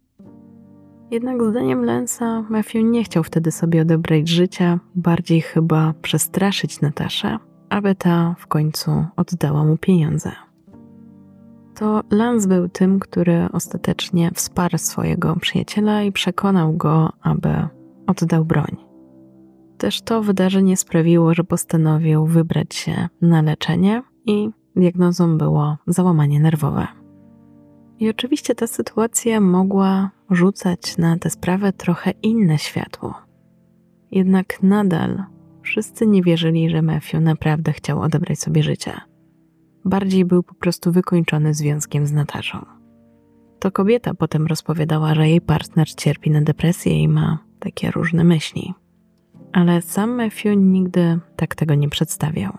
Jednak zdaniem Lance'a Matthew nie chciał wtedy sobie odebrać życia, bardziej chyba przestraszyć Nataszę, aby ta w końcu oddała mu pieniądze. To Lance był tym, który ostatecznie wsparł swojego przyjaciela i przekonał go, aby oddał broń. Też to wydarzenie sprawiło, że postanowił wybrać się na leczenie i diagnozą było załamanie nerwowe. I oczywiście ta sytuacja mogła rzucać na tę sprawę trochę inne światło. Jednak nadal wszyscy nie wierzyli, że Matthew naprawdę chciał odebrać sobie życie. Bardziej był po prostu wykończony związkiem z Nataszą. To kobieta potem rozpowiadała, że jej partner cierpi na depresję i ma takie różne myśli. Ale sam Matthew nigdy tak tego nie przedstawiał.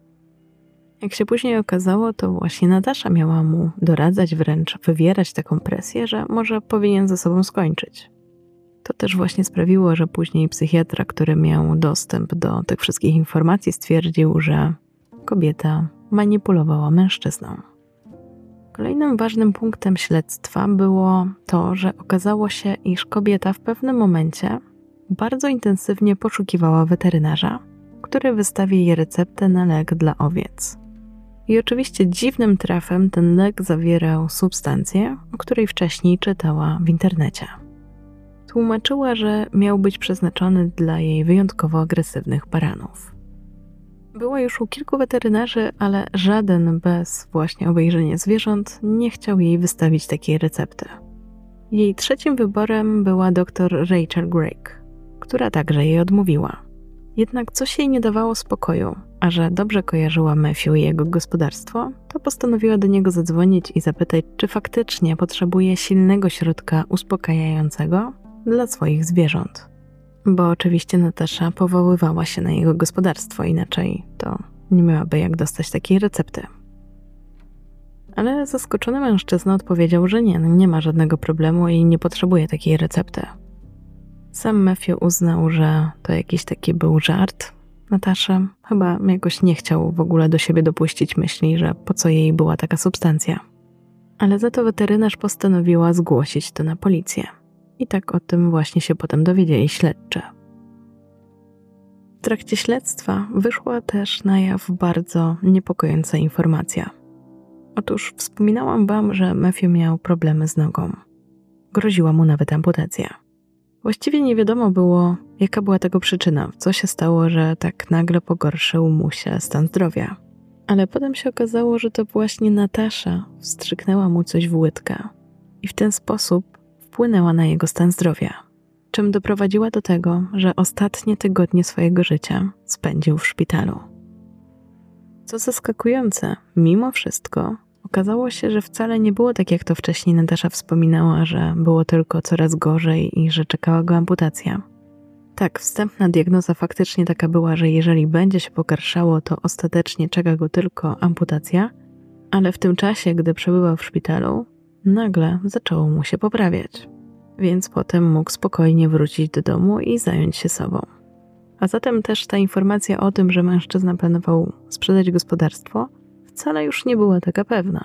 Jak się później okazało, to właśnie Natasza miała mu doradzać, wręcz wywierać taką presję, że może powinien ze sobą skończyć. To też właśnie sprawiło, że później psychiatra, który miał dostęp do tych wszystkich informacji, stwierdził, że kobieta manipulowała mężczyzną. Kolejnym ważnym punktem śledztwa było to, że okazało się, iż kobieta w pewnym momencie bardzo intensywnie poszukiwała weterynarza, który wystawi jej receptę na lek dla owiec. I oczywiście dziwnym trafem ten lek zawierał substancję, o której wcześniej czytała w internecie. Tłumaczyła, że miał być przeznaczony dla jej wyjątkowo agresywnych baranów. Była już u kilku weterynarzy, ale żaden bez właśnie obejrzenia zwierząt nie chciał jej wystawić takiej recepty. Jej trzecim wyborem była dr Rachel Grigg, która także jej odmówiła. Jednak coś jej nie dawało spokoju, a że dobrze kojarzyła Matthew i jego gospodarstwo, to postanowiła do niego zadzwonić i zapytać, czy faktycznie potrzebuje silnego środka uspokajającego dla swoich zwierząt. Bo oczywiście Natasza powoływała się na jego gospodarstwo, inaczej to nie miałaby jak dostać takiej recepty. Ale zaskoczony mężczyzna odpowiedział, że nie, nie ma żadnego problemu i nie potrzebuje takiej recepty. Sam Matthew uznał, że to jakiś taki był żart Nataszy. Chyba jakoś nie chciał w ogóle do siebie dopuścić myśli, że po co jej była taka substancja. Ale za to weterynarz postanowiła zgłosić to na policję. I tak o tym właśnie się potem dowiedzieli śledczy. W trakcie śledztwa wyszła też na jaw bardzo niepokojąca informacja. Otóż wspominałam wam, że Matthew miał problemy z nogą. Groziła mu nawet amputacja. Właściwie nie wiadomo było, jaka była tego przyczyna, co się stało, że tak nagle pogorszył mu się stan zdrowia. Ale potem się okazało, że to właśnie Natasza wstrzyknęła mu coś w łydkę i w ten sposób wpłynęła na jego stan zdrowia, czym doprowadziła do tego, że ostatnie tygodnie swojego życia spędził w szpitalu. Co zaskakujące, mimo wszystko okazało się, że wcale nie było tak, jak to wcześniej Natasza wspominała, że było tylko coraz gorzej i że czekała go amputacja. Tak, wstępna diagnoza faktycznie taka była, że jeżeli będzie się pogarszało, to ostatecznie czeka go tylko amputacja, ale w tym czasie, gdy przebywał w szpitalu, nagle zaczęło mu się poprawiać, więc potem mógł spokojnie wrócić do domu i zająć się sobą. A zatem też ta informacja o tym, że mężczyzna planował sprzedać gospodarstwo, wcale już nie była taka pewna.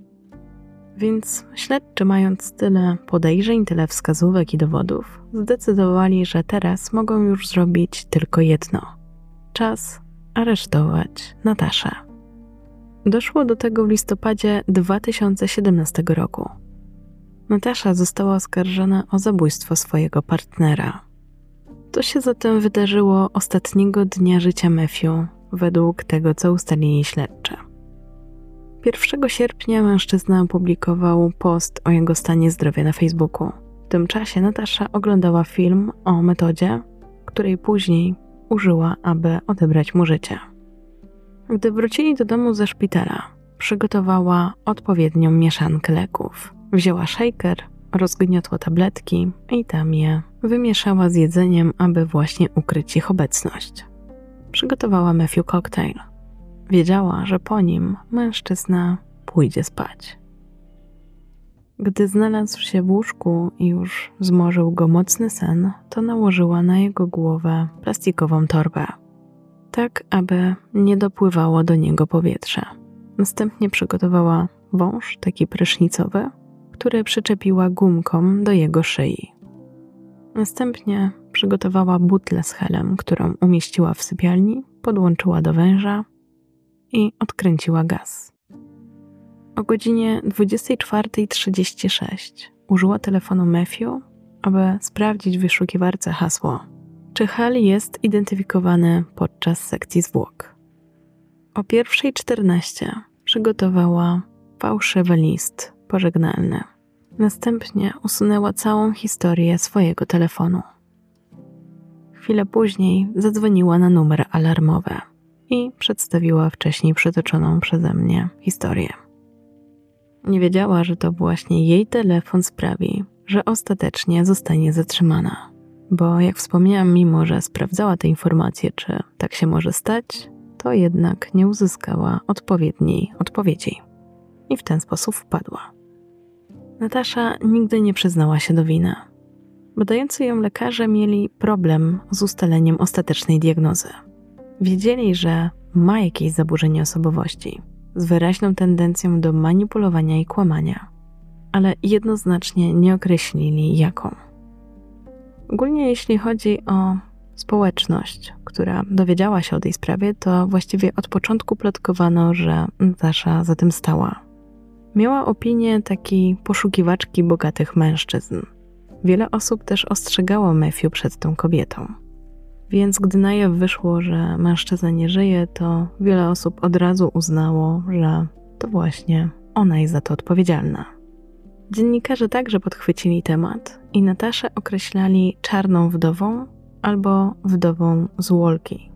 Więc śledczy, mając tyle podejrzeń, tyle wskazówek i dowodów, zdecydowali, że teraz mogą już zrobić tylko jedno. Czas aresztować Nataszę. Doszło do tego w listopadzie dwa tysiące siedemnastego roku. Natasza została oskarżona o zabójstwo swojego partnera. To się zatem wydarzyło ostatniego dnia życia Matthew, według tego, co ustalili śledczy. pierwszego sierpnia mężczyzna opublikował post o jego stanie zdrowia na Facebooku. W tym czasie Natasza oglądała film o metodzie, której później użyła, aby odebrać mu życie. Gdy wrócili do domu ze szpitala, przygotowała odpowiednią mieszankę leków. Wzięła shaker, rozgniotła tabletki i tam je wymieszała z jedzeniem, aby właśnie ukryć ich obecność. Przygotowała Matthew koktajl. Wiedziała, że po nim mężczyzna pójdzie spać. Gdy znalazł się w łóżku i już zmorzył go mocny sen, to nałożyła na jego głowę plastikową torbę, tak aby nie dopływało do niego powietrze. Następnie przygotowała wąż, taki prysznicowy, który przyczepiła gumką do jego szyi. Następnie przygotowała butlę z helem, którą umieściła w sypialni, podłączyła do węża i odkręciła gaz. O godzinie dwudziestej czwartej trzydzieści sześć użyła telefonu Matthew, aby sprawdzić w wyszukiwarce hasło, czy hel jest identyfikowany podczas sekcji zwłok. O pierwszej czternaście przygotowała fałszywy list pożegnalny. Następnie usunęła całą historię swojego telefonu. Chwilę później zadzwoniła na numer alarmowy i przedstawiła wcześniej przytoczoną przeze mnie historię. Nie wiedziała, że to właśnie jej telefon sprawi, że ostatecznie zostanie zatrzymana. Bo jak wspomniałam, mimo że sprawdzała te informacje, czy tak się może stać, to jednak nie uzyskała odpowiedniej odpowiedzi. I w ten sposób wpadła. Natasza nigdy nie przyznała się do winy. Badający ją lekarze mieli problem z ustaleniem ostatecznej diagnozy. Wiedzieli, że ma jakieś zaburzenie osobowości z wyraźną tendencją do manipulowania i kłamania, ale jednoznacznie nie określili jaką. Ogólnie jeśli chodzi o społeczność, która dowiedziała się o tej sprawie, to właściwie od początku plotkowano, że Natasza za tym stała. Miała opinię takiej poszukiwaczki bogatych mężczyzn. Wiele osób też ostrzegało Matthew przed tą kobietą. Więc gdy na jaw wyszło, że mężczyzna nie żyje, to wiele osób od razu uznało, że to właśnie ona jest za to odpowiedzialna. Dziennikarze także podchwycili temat i Nataszę określali czarną wdową albo wdową z Walki.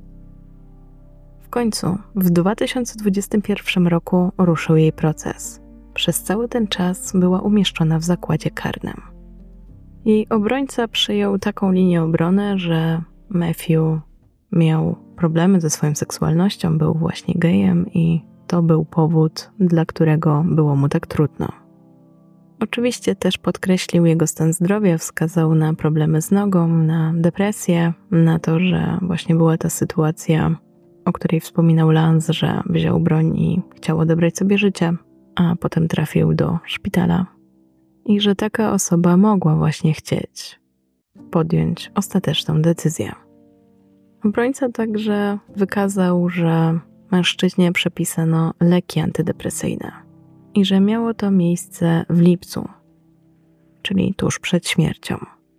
W końcu w dwa tysiące dwudziestym pierwszym roku ruszył jej proces. Przez cały ten czas była umieszczona w zakładzie karnym. Jej obrońca przyjął taką linię obrony, że Matthew miał problemy ze swoją seksualnością, był właśnie gejem i to był powód, dla którego było mu tak trudno. Oczywiście też podkreślił jego stan zdrowia, wskazał na problemy z nogą, na depresję, na to, że właśnie była ta sytuacja, o której wspominał Lance, że wziął broń i chciał odebrać sobie życie, a potem trafił do szpitala. I że taka osoba mogła właśnie chcieć podjąć ostateczną decyzję. Obrońca także wykazał, że mężczyźnie przepisano leki antydepresyjne i że miało to miejsce w lipcu, czyli tuż przed śmiercią.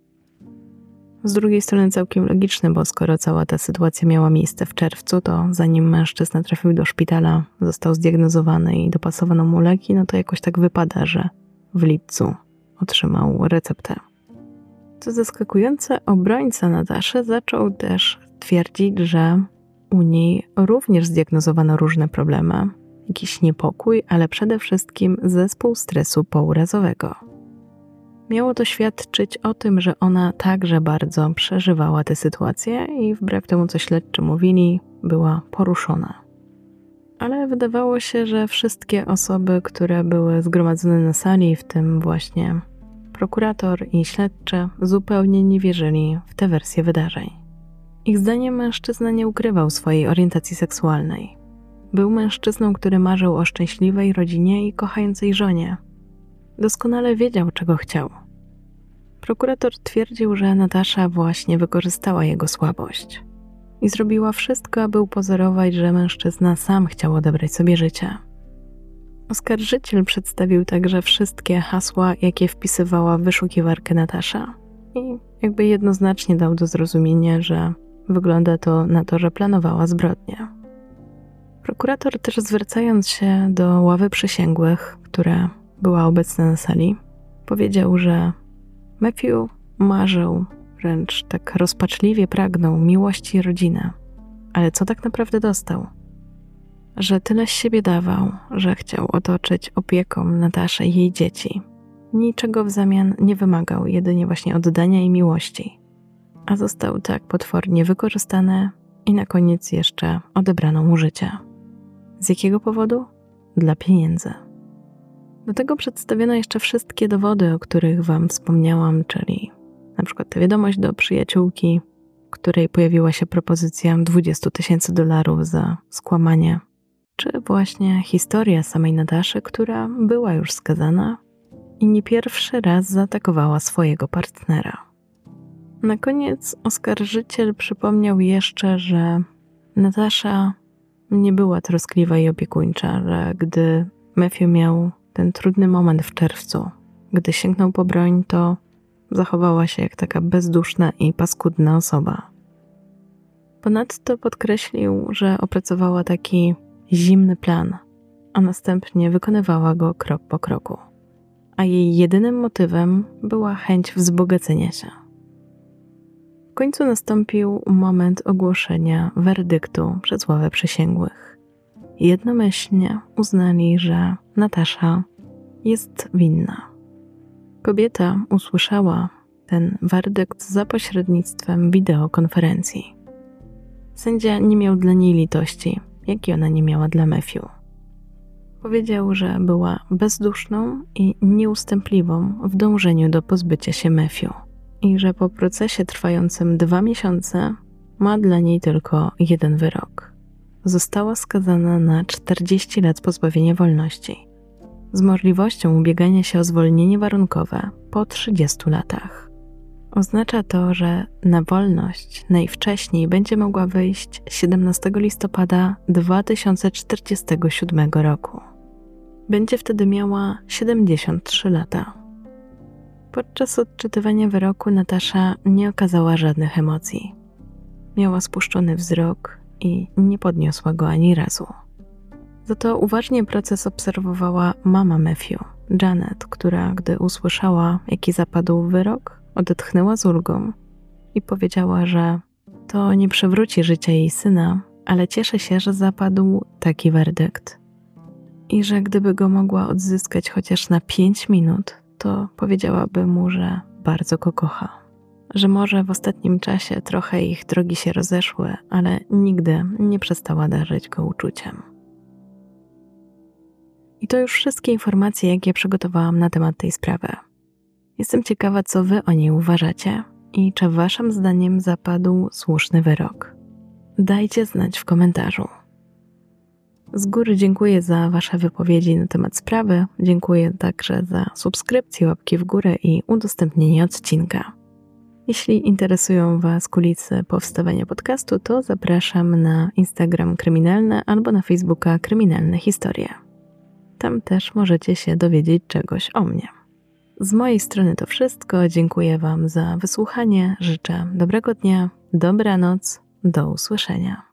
Z drugiej strony całkiem logiczne, bo skoro cała ta sytuacja miała miejsce w czerwcu, to zanim mężczyzna trafił do szpitala, został zdiagnozowany i dopasowano mu leki, no to jakoś tak wypada, że w lipcu otrzymał receptę. Co zaskakujące, obrońca Nataszy zaczął też twierdzić, że u niej również zdiagnozowano różne problemy, jakiś niepokój, ale przede wszystkim zespół stresu pourazowego. Miało to świadczyć o tym, że ona także bardzo przeżywała tę sytuację i wbrew temu, co śledczy mówili, była poruszona. Ale wydawało się, że wszystkie osoby, które były zgromadzone na sali, w tym właśnie prokurator i śledczy, zupełnie nie wierzyli w tę wersję wydarzeń. Ich zdaniem mężczyzna nie ukrywał swojej orientacji seksualnej. Był mężczyzną, który marzył o szczęśliwej rodzinie i kochającej żonie. Doskonale wiedział, czego chciał. Prokurator twierdził, że Natasza właśnie wykorzystała jego słabość i zrobiła wszystko, aby upozorować, że mężczyzna sam chciał odebrać sobie życie. Oskarżyciel przedstawił także wszystkie hasła, jakie wpisywała w wyszukiwarkę Natasza i jakby jednoznacznie dał do zrozumienia, że wygląda to na to, że planowała zbrodnię. Prokurator też, zwracając się do ławy przysięgłych, która była obecna na sali, powiedział, że Matthew marzył, wręcz tak rozpaczliwie pragnął miłości i rodziny. Ale co tak naprawdę dostał? Że tyle z siebie dawał, że chciał otoczyć opieką Nataszę i jej dzieci. Niczego w zamian nie wymagał, jedynie właśnie oddania i miłości. A został tak potwornie wykorzystany i na koniec jeszcze odebrano mu życie. Z jakiego powodu? Dla pieniędzy. Do tego przedstawiono jeszcze wszystkie dowody, o których wam wspomniałam, czyli na przykład tę wiadomość do przyjaciółki, w której pojawiła się propozycja dwudziestu tysięcy dolarów za skłamanie, czy właśnie historia samej Nataszy, która była już skazana i nie pierwszy raz zaatakowała swojego partnera. Na koniec oskarżyciel przypomniał jeszcze, że Natasza nie była troskliwa i opiekuńcza, że gdy Matthew miał ten trudny moment w czerwcu, gdy sięgnął po broń, to zachowała się jak taka bezduszna i paskudna osoba. Ponadto podkreślił, że opracowała taki zimny plan, a następnie wykonywała go krok po kroku. A jej jedynym motywem była chęć wzbogacenia się. W końcu nastąpił moment ogłoszenia werdyktu przez ławę przysięgłych. Jednomyślnie uznali, że Natasza jest winna. Kobieta usłyszała ten werdykt za pośrednictwem wideokonferencji. Sędzia nie miał dla niej litości, jak i ona nie miała dla Matthew. Powiedział, że była bezduszną i nieustępliwą w dążeniu do pozbycia się Matthew i że po procesie trwającym dwa miesiące ma dla niej tylko jeden wyrok. Została skazana na czterdzieści lat pozbawienia wolności, z możliwością ubiegania się o zwolnienie warunkowe po trzydziestu latach. Oznacza to, że na wolność najwcześniej będzie mogła wyjść siedemnastego listopada dwa tysiące czterdziestego siódmego roku. Będzie wtedy miała siedemdziesiąt trzy lata. Podczas odczytywania wyroku Natasza nie okazała żadnych emocji. Miała spuszczony wzrok i nie podniosła go ani razu. Za to uważnie proces obserwowała mama Matthew, Janet, która, gdy usłyszała, jaki zapadł wyrok, odetchnęła z ulgą i powiedziała, że to nie przywróci życia jej syna, ale cieszy się, że zapadł taki werdykt. I że gdyby go mogła odzyskać chociaż na pięć minut, to powiedziałaby mu, że bardzo go kocha. Że może w ostatnim czasie trochę ich drogi się rozeszły, ale nigdy nie przestała darzyć go uczuciem. I to już wszystkie informacje, jakie przygotowałam na temat tej sprawy. Jestem ciekawa, co wy o niej uważacie i czy waszym zdaniem zapadł słuszny wyrok. Dajcie znać w komentarzu. Z góry dziękuję za wasze wypowiedzi na temat sprawy. Dziękuję także za subskrypcję, łapki w górę i udostępnienie odcinka. Jeśli interesują was kulisy powstawania podcastu, to zapraszam na Instagram Kryminalne albo na Facebooka Kryminalne Historie. Tam też możecie się dowiedzieć czegoś o mnie. Z mojej strony to wszystko. Dziękuję wam za wysłuchanie. Życzę dobrego dnia, dobranoc, do usłyszenia.